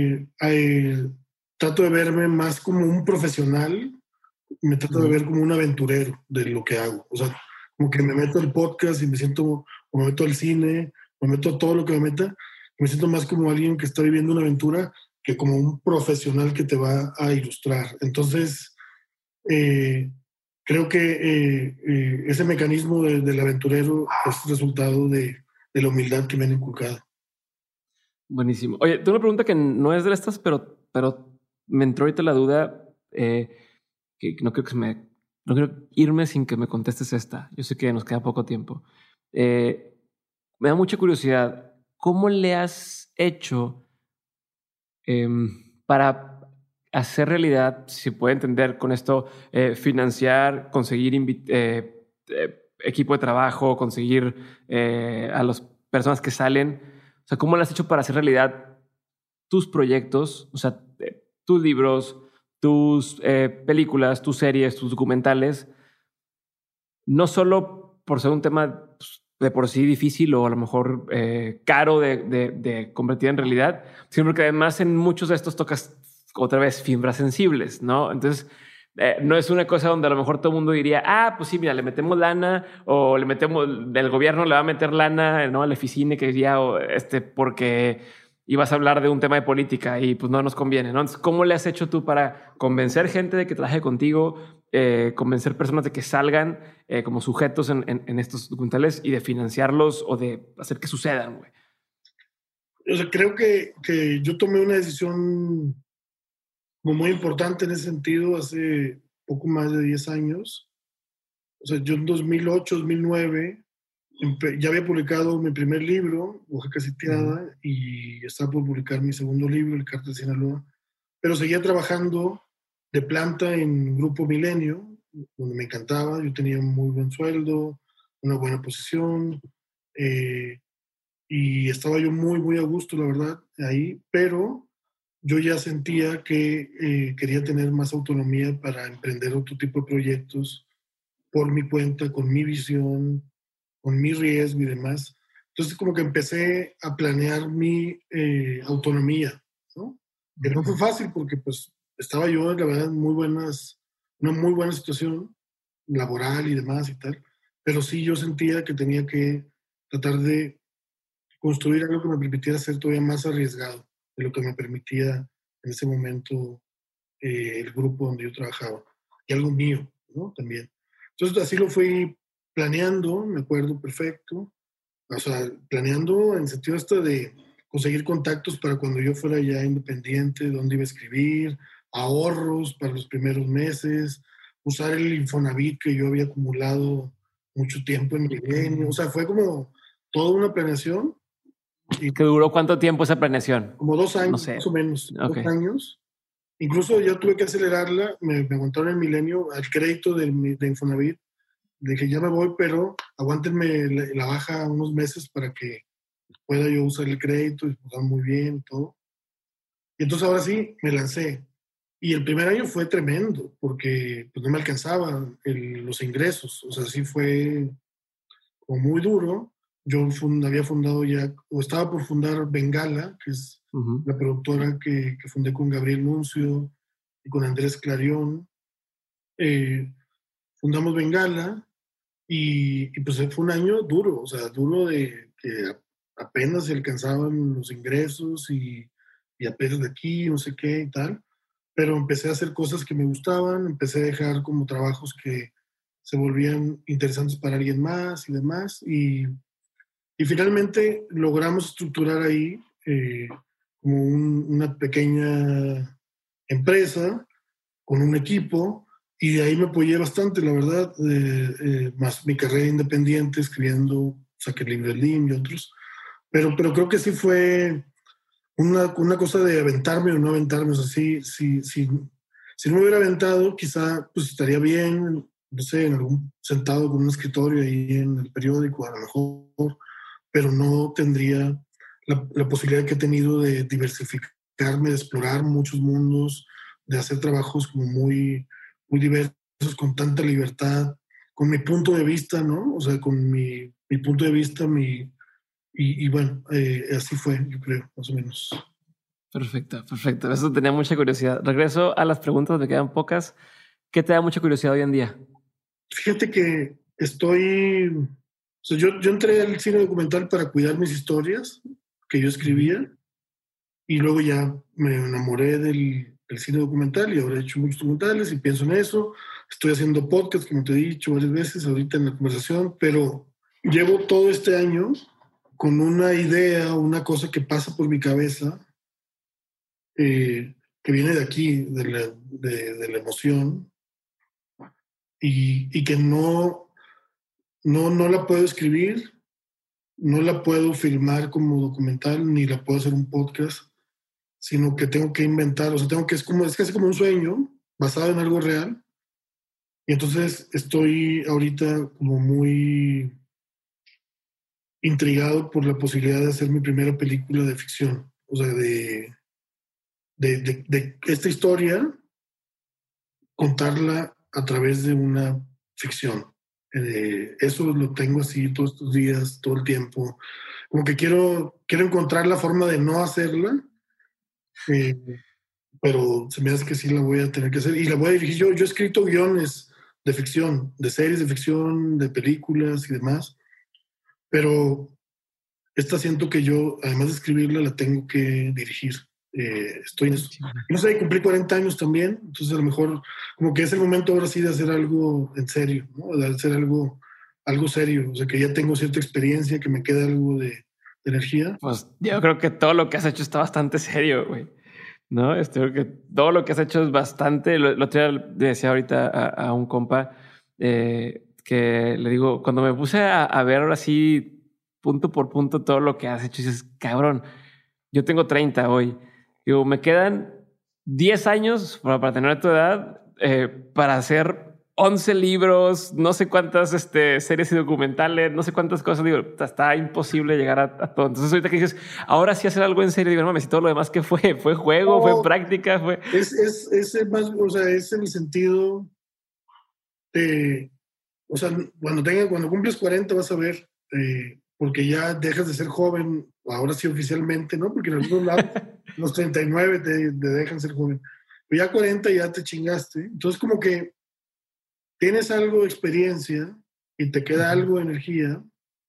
trato de verme más como un profesional, me trato de ver como un aventurero de lo que hago. O sea, como que me meto al podcast y me siento, o me meto al cine, o me meto a todo lo que me meta, me siento más como alguien que está viviendo una aventura que como un profesional que te va a ilustrar. Entonces, eh, creo que ese mecanismo del aventurero es resultado de la humildad que me han inculcado. Buenísimo. Oye, tengo una pregunta que no es de estas, pero me entró ahorita la duda, que no creo no quiero irme sin que me contestes esta. Yo sé que nos queda poco tiempo. Me da mucha curiosidad. ¿Cómo le has hecho para hacer realidad, si se puede entender con esto, financiar, conseguir equipo de trabajo, conseguir a las personas que salen? O sea, ¿cómo lo has hecho para hacer realidad tus proyectos? O sea, tus libros, tus películas, tus series, tus documentales, no solo por ser un tema pues, de por sí difícil o a lo mejor caro de convertir en realidad, sino porque además en muchos de estos tocas otra vez fibras sensibles, ¿no? Entonces, no es una cosa donde a lo mejor todo el mundo diría, pues sí, mira, le metemos lana o le metemos, del gobierno le va a meter lana, ¿no? Al oficina que diría, porque ibas a hablar de un tema de política y pues no nos conviene, ¿no? Entonces, ¿cómo le has hecho tú para convencer gente de que trabaje contigo, convencer personas de que salgan como sujetos en estos documentales y de financiarlos o de hacer que sucedan, güey? O sea, creo que yo tomé una decisión muy importante en ese sentido hace poco más de 10 años. O sea, yo en 2008, 2009 ya había publicado mi primer libro, Oaxaca Sitiada, y estaba por publicar mi segundo libro, El Cártel de Sinaloa, pero seguía trabajando de planta en Grupo Milenio, donde me encantaba. Yo tenía un muy buen sueldo, una buena posición, y estaba yo muy a gusto, la verdad, ahí, pero yo ya sentía que quería tener más autonomía para emprender otro tipo de proyectos por mi cuenta, con mi visión, con mi riesgo y demás. Entonces como que empecé a planear mi autonomía, ¿no? Que no fue fácil porque pues estaba yo, la verdad, una muy buena situación laboral y demás y tal, pero sí yo sentía que tenía que tratar de construir algo que me permitiera ser todavía más arriesgado de lo que me permitía en ese momento el grupo donde yo trabajaba y algo mío, ¿no? También. Entonces así lo fui planeando, me acuerdo perfecto, o sea, planeando en el sentido de conseguir contactos para cuando yo fuera ya independiente, dónde iba a escribir, ahorros para los primeros meses, usar el Infonavit que yo había acumulado mucho tiempo en Milenio, o sea, fue como toda una planeación. Y ¿Que duró cuánto tiempo esa planeación? como 2 años, No sé. más o menos, Okay. 2 años. Incluso ya tuve que acelerarla, me aguantaron en Milenio al crédito de Infonavit. Dije, ya me voy, pero aguántenme la baja unos meses para que pueda yo usar el crédito y pues, muy bien y todo. Y entonces ahora sí, me lancé. Y el primer año fue tremendo, porque pues, no me alcanzaban los ingresos. O sea, sí fue como muy duro. Yo había fundado ya, o estaba por fundar Bengala, que es la productora que fundé con Gabriel Nuncio y con Andrés Clarión. Fundamos Bengala y pues fue un año duro, o sea, duro de que apenas se alcanzaban los ingresos y apenas de aquí, no sé qué y tal. Pero empecé a hacer cosas que me gustaban, empecé a dejar como trabajos que se volvían interesantes para alguien más y demás. Y finalmente logramos estructurar ahí como una pequeña empresa con un equipo y de ahí me apoyé bastante, la verdad, más mi carrera independiente, escribiendo, saqué el libro de Lim y otros. Pero creo que sí fue una cosa de aventarme o no aventarme. O sea, si no me hubiera aventado, quizá pues estaría bien, no sé, sentado con un escritorio ahí en el periódico, a lo mejor, pero no tendría la posibilidad que he tenido de diversificarme, de explorar muchos mundos, de hacer trabajos como muy, muy diversos, con tanta libertad, con mi punto de vista, ¿no? O sea, con mi punto de vista, y bueno, así fue, yo creo, más o menos. Perfecto, perfecto. Eso tenía mucha curiosidad. Regreso a las preguntas, me quedan pocas. ¿Qué te da mucha curiosidad hoy en día? Fíjate que o sea, yo entré al cine documental para cuidar mis historias que yo escribía, y luego ya me enamoré del cine documental y ahora he hecho muchos documentales y pienso en eso. Estoy haciendo podcast, como te he dicho varias veces ahorita en la conversación, pero llevo todo este año con una idea, una cosa que pasa por mi cabeza, que viene de aquí, de la emoción, y que no la puedo escribir, no la puedo filmar como documental, ni la puedo hacer un podcast, sino que tengo que inventar, o sea, es casi como un sueño basado en algo real. Y entonces estoy ahorita como muy intrigado por la posibilidad de hacer mi primera película de ficción, o sea, de esta historia, contarla a través de una ficción. Eso lo tengo así todos estos días, todo el tiempo. Como que quiero encontrar la forma de no hacerla, eh, pero se me hace que sí la voy a tener que hacer. Y la voy a dirigir yo. Yo he escrito guiones de ficción, de series de ficción, de películas y demás, pero esta siento que yo, además de escribirla, la tengo que dirigir. Estoy en eso. No sé, cumplí 40 años también, entonces a lo mejor como que es el momento ahora sí de hacer algo en serio, ¿no? De hacer algo serio, o sea, que ya tengo cierta experiencia, que me queda algo de energía. Pues yo creo que todo lo que has hecho está bastante serio, güey. No, creo que todo lo que has hecho es bastante. Lo otro día le decía ahorita a un compa que le digo, cuando me puse a ver ahora sí, punto por punto, todo lo que has hecho, dices, cabrón, yo tengo 30 hoy. Digo, me quedan 10 años para tener tu edad, para hacer 11 libros, no sé cuántas series y documentales, no sé cuántas cosas. Digo, está imposible llegar a todo. Entonces, ahorita que dices, ahora sí hacer algo en serio, digo, no mames, y todo lo demás que fue juego, fue práctica, fue. Es más, o sea, es en el sentido de, o sea, cuando cumples 40 vas a ver, porque ya dejas de ser joven, ahora sí oficialmente, ¿no? Porque en algunos lados los 39 te dejan ser joven. Pero ya 40 ya te chingaste. Entonces como que tienes algo de experiencia y te queda algo de energía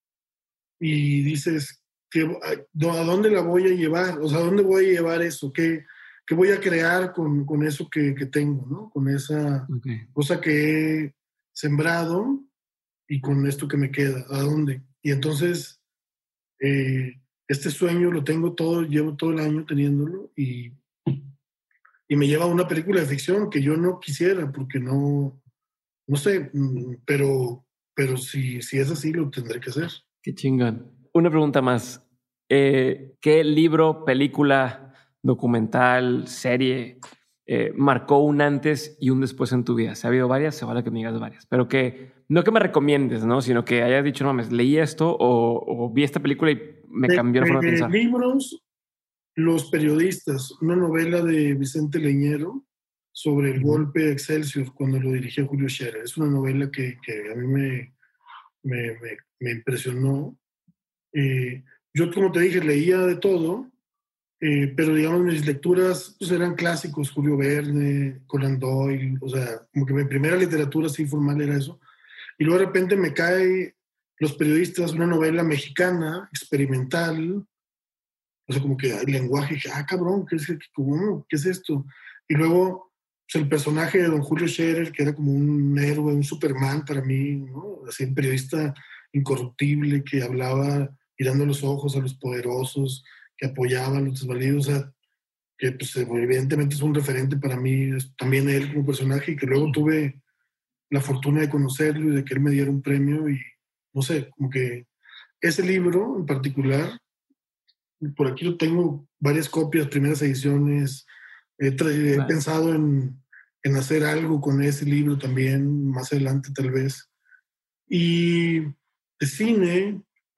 y dices, ¿a dónde la voy a llevar? O sea, ¿a dónde voy a llevar eso? ¿Qué voy a crear con eso que tengo, ¿no? Con esa cosa que he sembrado y con esto que me queda, ¿a dónde? Y entonces, este sueño lo tengo todo, llevo todo el año teniéndolo y me lleva a una película de ficción que yo no quisiera porque no sé, pero si es así, lo tendré que hacer. Qué chingón. Una pregunta más. ¿Qué libro, película, documental, serie marcó un antes y un después en tu vida? Si ha habido varias, se vale que me digas varias, pero que no que me recomiendes, ¿no? Sino que hayas dicho, no mames, leí esto o vi esta película y me cambió la forma de pensar. Libros, Los periodistas, una novela de Vicente Leñero sobre el golpe de Excelsior cuando lo dirigía Julio Scherer. Es una novela que a mí me impresionó. Yo, como te dije, leía de todo, pero digamos mis lecturas pues, eran clásicos, Julio Verne, Conan Doyle, o sea, como que mi primera literatura así formal era eso. Y luego de repente me cae Los periodistas, una novela mexicana, experimental, o sea, como que el lenguaje, dije, cabrón, ¿qué es esto? Y luego pues, el personaje de don Julio Scherer, que era como un héroe, un Superman para mí, ¿no? Así, un periodista incorruptible que hablaba mirando los ojos a los poderosos, que apoyaba a los desvalidos, o sea, que pues, evidentemente es un referente para mí, también él como personaje, y que luego tuve la fortuna de conocerlo y de que él me diera un premio, y no sé, como que ese libro en particular, por aquí lo tengo, varias copias, primeras ediciones. He pensado en hacer algo con ese libro también, más adelante tal vez. Y de cine,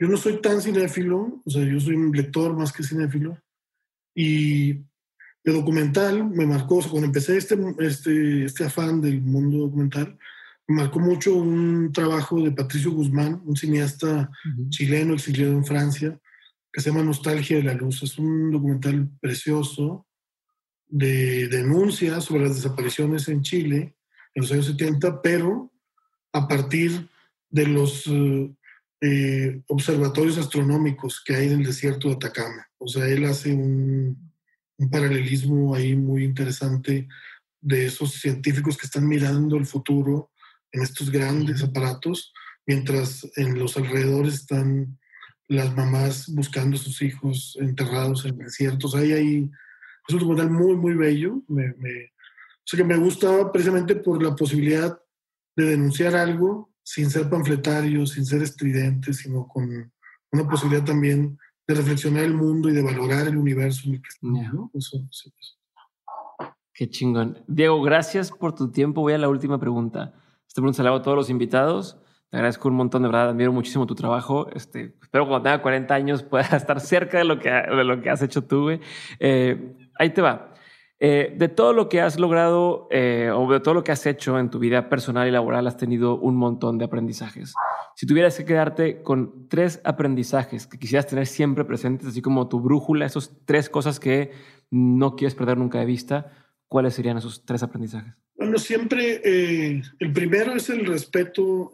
yo no soy tan cinéfilo, o sea, yo soy un lector más que cinéfilo, y de documental me marcó, o sea, cuando empecé este afán del mundo documental, me marcó mucho un trabajo de Patricio Guzmán, un cineasta chileno exiliado en Francia, que se llama Nostalgia de la Luz. Es un documental precioso de denuncia sobre las desapariciones en Chile en los años 70, pero a partir de los observatorios astronómicos que hay en el desierto de Atacama. O sea, él hace un paralelismo ahí muy interesante de esos científicos que están mirando el futuro en estos grandes aparatos, mientras en los alrededores están las mamás buscando a sus hijos enterrados en desiertos. Ahí es un documental muy, muy bello. O sea, que me gusta precisamente por la posibilidad de denunciar algo sin ser panfletario, sin ser estridente, sino con una posibilidad también de reflexionar el mundo y de valorar el universo en el que estamos, ¿no? Eso, sí, eso. Qué chingón. Diego, gracias por tu tiempo. Voy a la última pregunta. Esta pregunta se la hago a todos los invitados. Te agradezco un montón, de verdad. Admiro muchísimo tu trabajo. Espero cuando tenga 40 años pueda estar cerca de lo que has hecho tú, güey. Ahí te va. De todo lo que has logrado o de todo lo que has hecho en tu vida personal y laboral, has tenido un montón de aprendizajes. Si tuvieras que quedarte con 3 aprendizajes que quisieras tener siempre presentes, así como tu brújula, esos 3 cosas que no quieres perder nunca de vista, ¿cuáles serían esos 3 aprendizajes? Bueno, siempre el primero es el respeto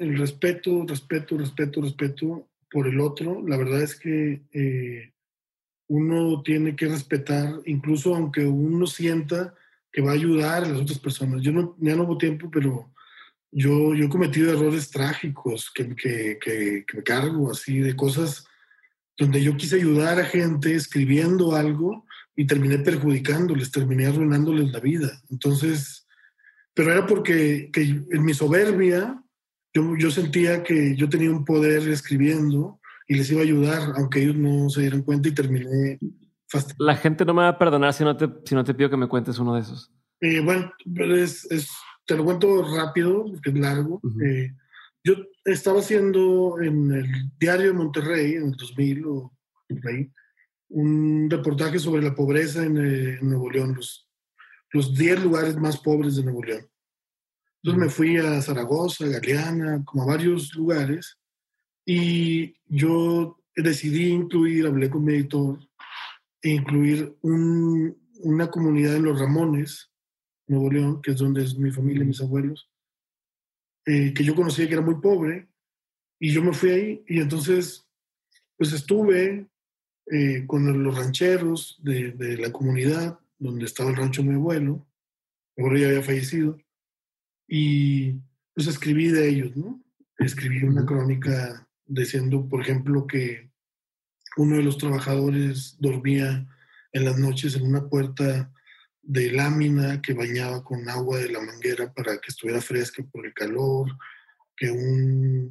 por el otro. La verdad es que uno tiene que respetar, incluso aunque uno sienta que va a ayudar a las otras personas. Ya no hubo tiempo, pero yo he cometido errores trágicos que me cargo, así, de cosas donde yo quise ayudar a gente escribiendo algo y terminé perjudicándoles, terminé arruinándoles la vida. Entonces, pero era porque en mi soberbia yo sentía que yo tenía un poder escribiendo y les iba a ayudar, aunque ellos no se dieran cuenta, y terminé fastidiando. La gente no me va a perdonar si no te pido que me cuentes uno de esos. Bueno, te lo cuento rápido, porque es largo. Yo estaba haciendo en el Diario de Monterrey, en el 2000 o por ahí, un reportaje sobre la pobreza en Nuevo León, los 10 lugares más pobres de Nuevo León. Entonces me fui a Zaragoza, a Galeana, como a varios lugares, y yo decidí hablé con mi editor, e incluir una comunidad en Los Ramones, Nuevo León, que es donde es mi familia, mis abuelos, que yo conocía que era muy pobre, y yo me fui ahí, y entonces pues estuve con los rancheros de la comunidad, donde estaba el rancho de mi abuelo, mi abuelo ya había fallecido, y pues escribí de ellos, ¿no? Escribí una crónica diciendo, por ejemplo, que uno de los trabajadores dormía en las noches en una puerta de lámina que bañaba con agua de la manguera para que estuviera fresca por el calor, que un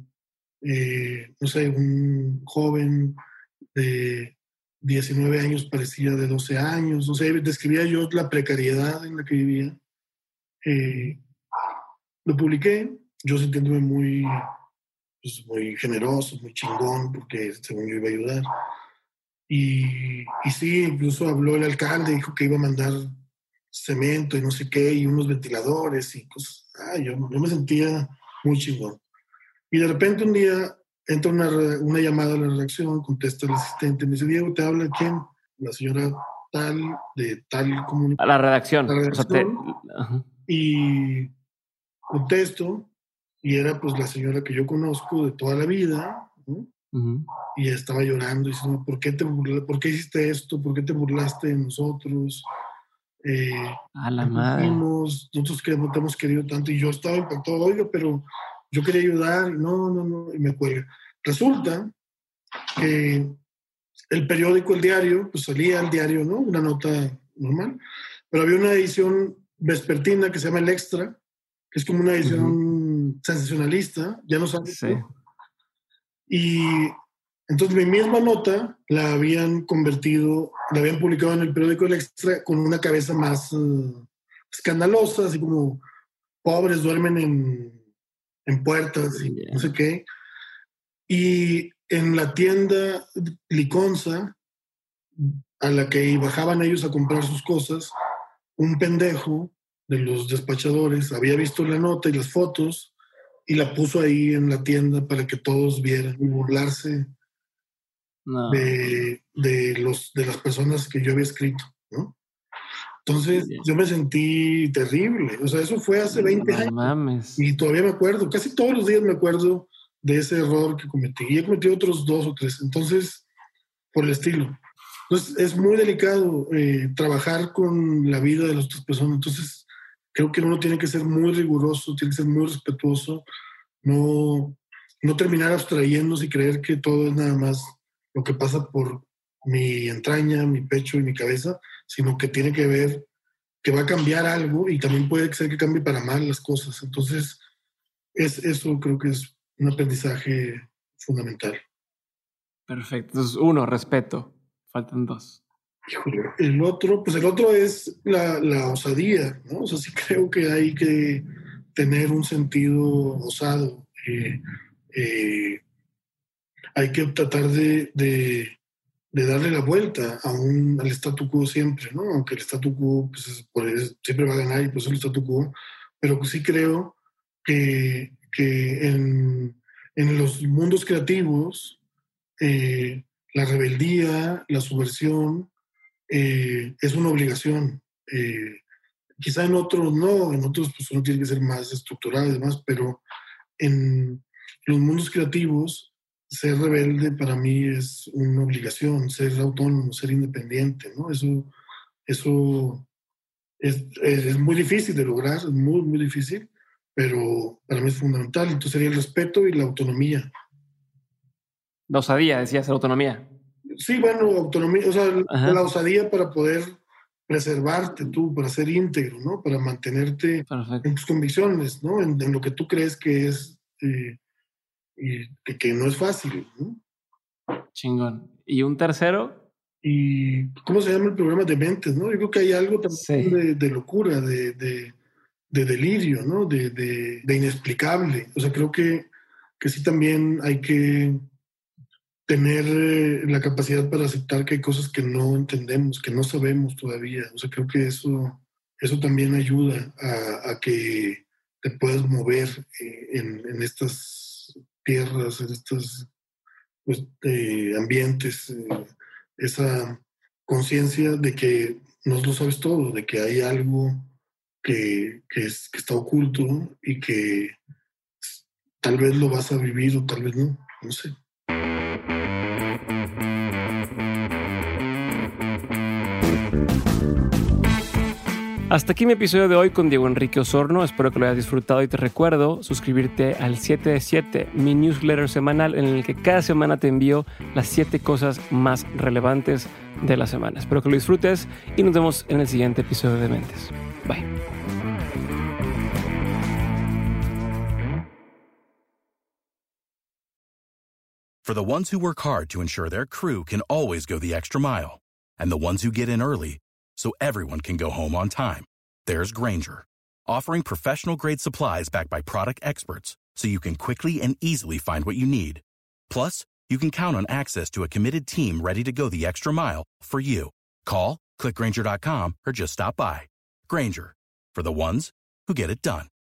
joven de 19 años parecía de 12 años. O sea, describía yo la precariedad en la que vivía. Lo publiqué, yo sintiéndome muy generoso, muy chingón, porque según yo iba a ayudar. Y sí, incluso habló el alcalde, dijo que iba a mandar cemento y no sé qué, y unos ventiladores y cosas. Yo me sentía muy chingón. Y de repente un día entra una llamada a la redacción, contesta el asistente, me dice, Diego, ¿te habla quién? La señora tal, de tal comunidad. A la redacción. O sea, y contesto, y era pues la señora que yo conozco de toda la vida, ¿no? Y estaba llorando, diciendo, ¿por qué hiciste esto? ¿Por qué te burlaste de nosotros? A la madre. Nosotros que te hemos querido tanto, y yo estaba impactado, oiga, pero yo quería ayudar, no, y me cuelga. Resulta que el periódico, el diario, pues salía el diario, ¿no? Una nota normal, pero había una edición vespertina que se llama El Extra, que es como una edición sensacionalista, ya no sabes. Sí. Y entonces mi misma nota la habían publicado en el periódico El Extra con una cabeza más escandalosa, así como pobres duermen en puertas y no sé qué. Y en la tienda Liconza, a la que bajaban ellos a comprar sus cosas, un pendejo de los despachadores había visto la nota y las fotos y la puso ahí en la tienda para que todos vieran y burlarse de las personas que yo había escrito, ¿no? Entonces yo me sentí terrible. O sea, eso fue hace 20 años. Mames. Y todavía me acuerdo, casi todos los días me acuerdo de ese error que cometí. Y he cometido otros 2 o 3. Entonces, por el estilo. Entonces, es muy delicado trabajar con la vida de las otras personas. Entonces, creo que uno tiene que ser muy riguroso, tiene que ser muy respetuoso, no terminar abstrayéndose y creer que todo es nada más lo que pasa por mi entraña, mi pecho y mi cabeza, sino que tiene que ver que va a cambiar algo y también puede ser que cambie para mal las cosas. Entonces, eso creo que es un aprendizaje fundamental. Perfecto. Entonces, 1, respeto. Faltan 2. Híjole, el otro es la osadía, ¿no? O sea, sí creo que hay que tener un sentido osado. Hay que tratar de darle la vuelta al statu quo siempre, ¿no? Aunque el statu quo pues, siempre va a ganar y pues es el statu quo, pero sí creo que en los mundos creativos la rebeldía, la subversión es una obligación. Quizá en otros no, en otros pues uno tiene que ser más estructurado y demás, pero en los mundos creativos ser rebelde para mí es una obligación, ser autónomo, ser independiente, ¿no? Eso es muy difícil de lograr, es muy, muy difícil, pero para mí es fundamental. Entonces sería el respeto y la autonomía. La osadía, decías, la autonomía. Sí, bueno, autonomía, o sea, la osadía para poder preservarte tú, para ser íntegro, ¿no? Para mantenerte en tus convicciones, ¿no? En lo que tú crees que es y que no es fácil, ¿no? Chingón. ¿Y un tercero? ¿Y cómo se llama el programa de mentes, no? Yo creo que hay algo también de locura, de delirio, ¿no? De inexplicable. O sea, creo que sí también hay que tener la capacidad para aceptar que hay cosas que no entendemos, que no sabemos todavía. O sea, creo que eso también ayuda a que te puedas mover en estas tierras, en estos ambientes, esa conciencia de que no lo sabes todo, de que hay algo que está oculto y que tal vez lo vas a vivir o tal vez no sé. Hasta aquí mi episodio de hoy con Diego Enrique Osorno. Espero que lo hayas disfrutado y te recuerdo suscribirte al 7 de 7, mi newsletter semanal en el que cada semana te envío las 7 cosas más relevantes de la semana. Espero que lo disfrutes y nos vemos en el siguiente episodio de Mentes. Bye. For the ones who work hard to ensure their crew can always go the extra mile, and the ones who get in early so everyone can go home on time, there's Grainger, offering professional-grade supplies backed by product experts so you can quickly and easily find what you need. Plus, you can count on access to a committed team ready to go the extra mile for you. Call, click Grainger.com, or just stop by. Grainger, for the ones who get it done.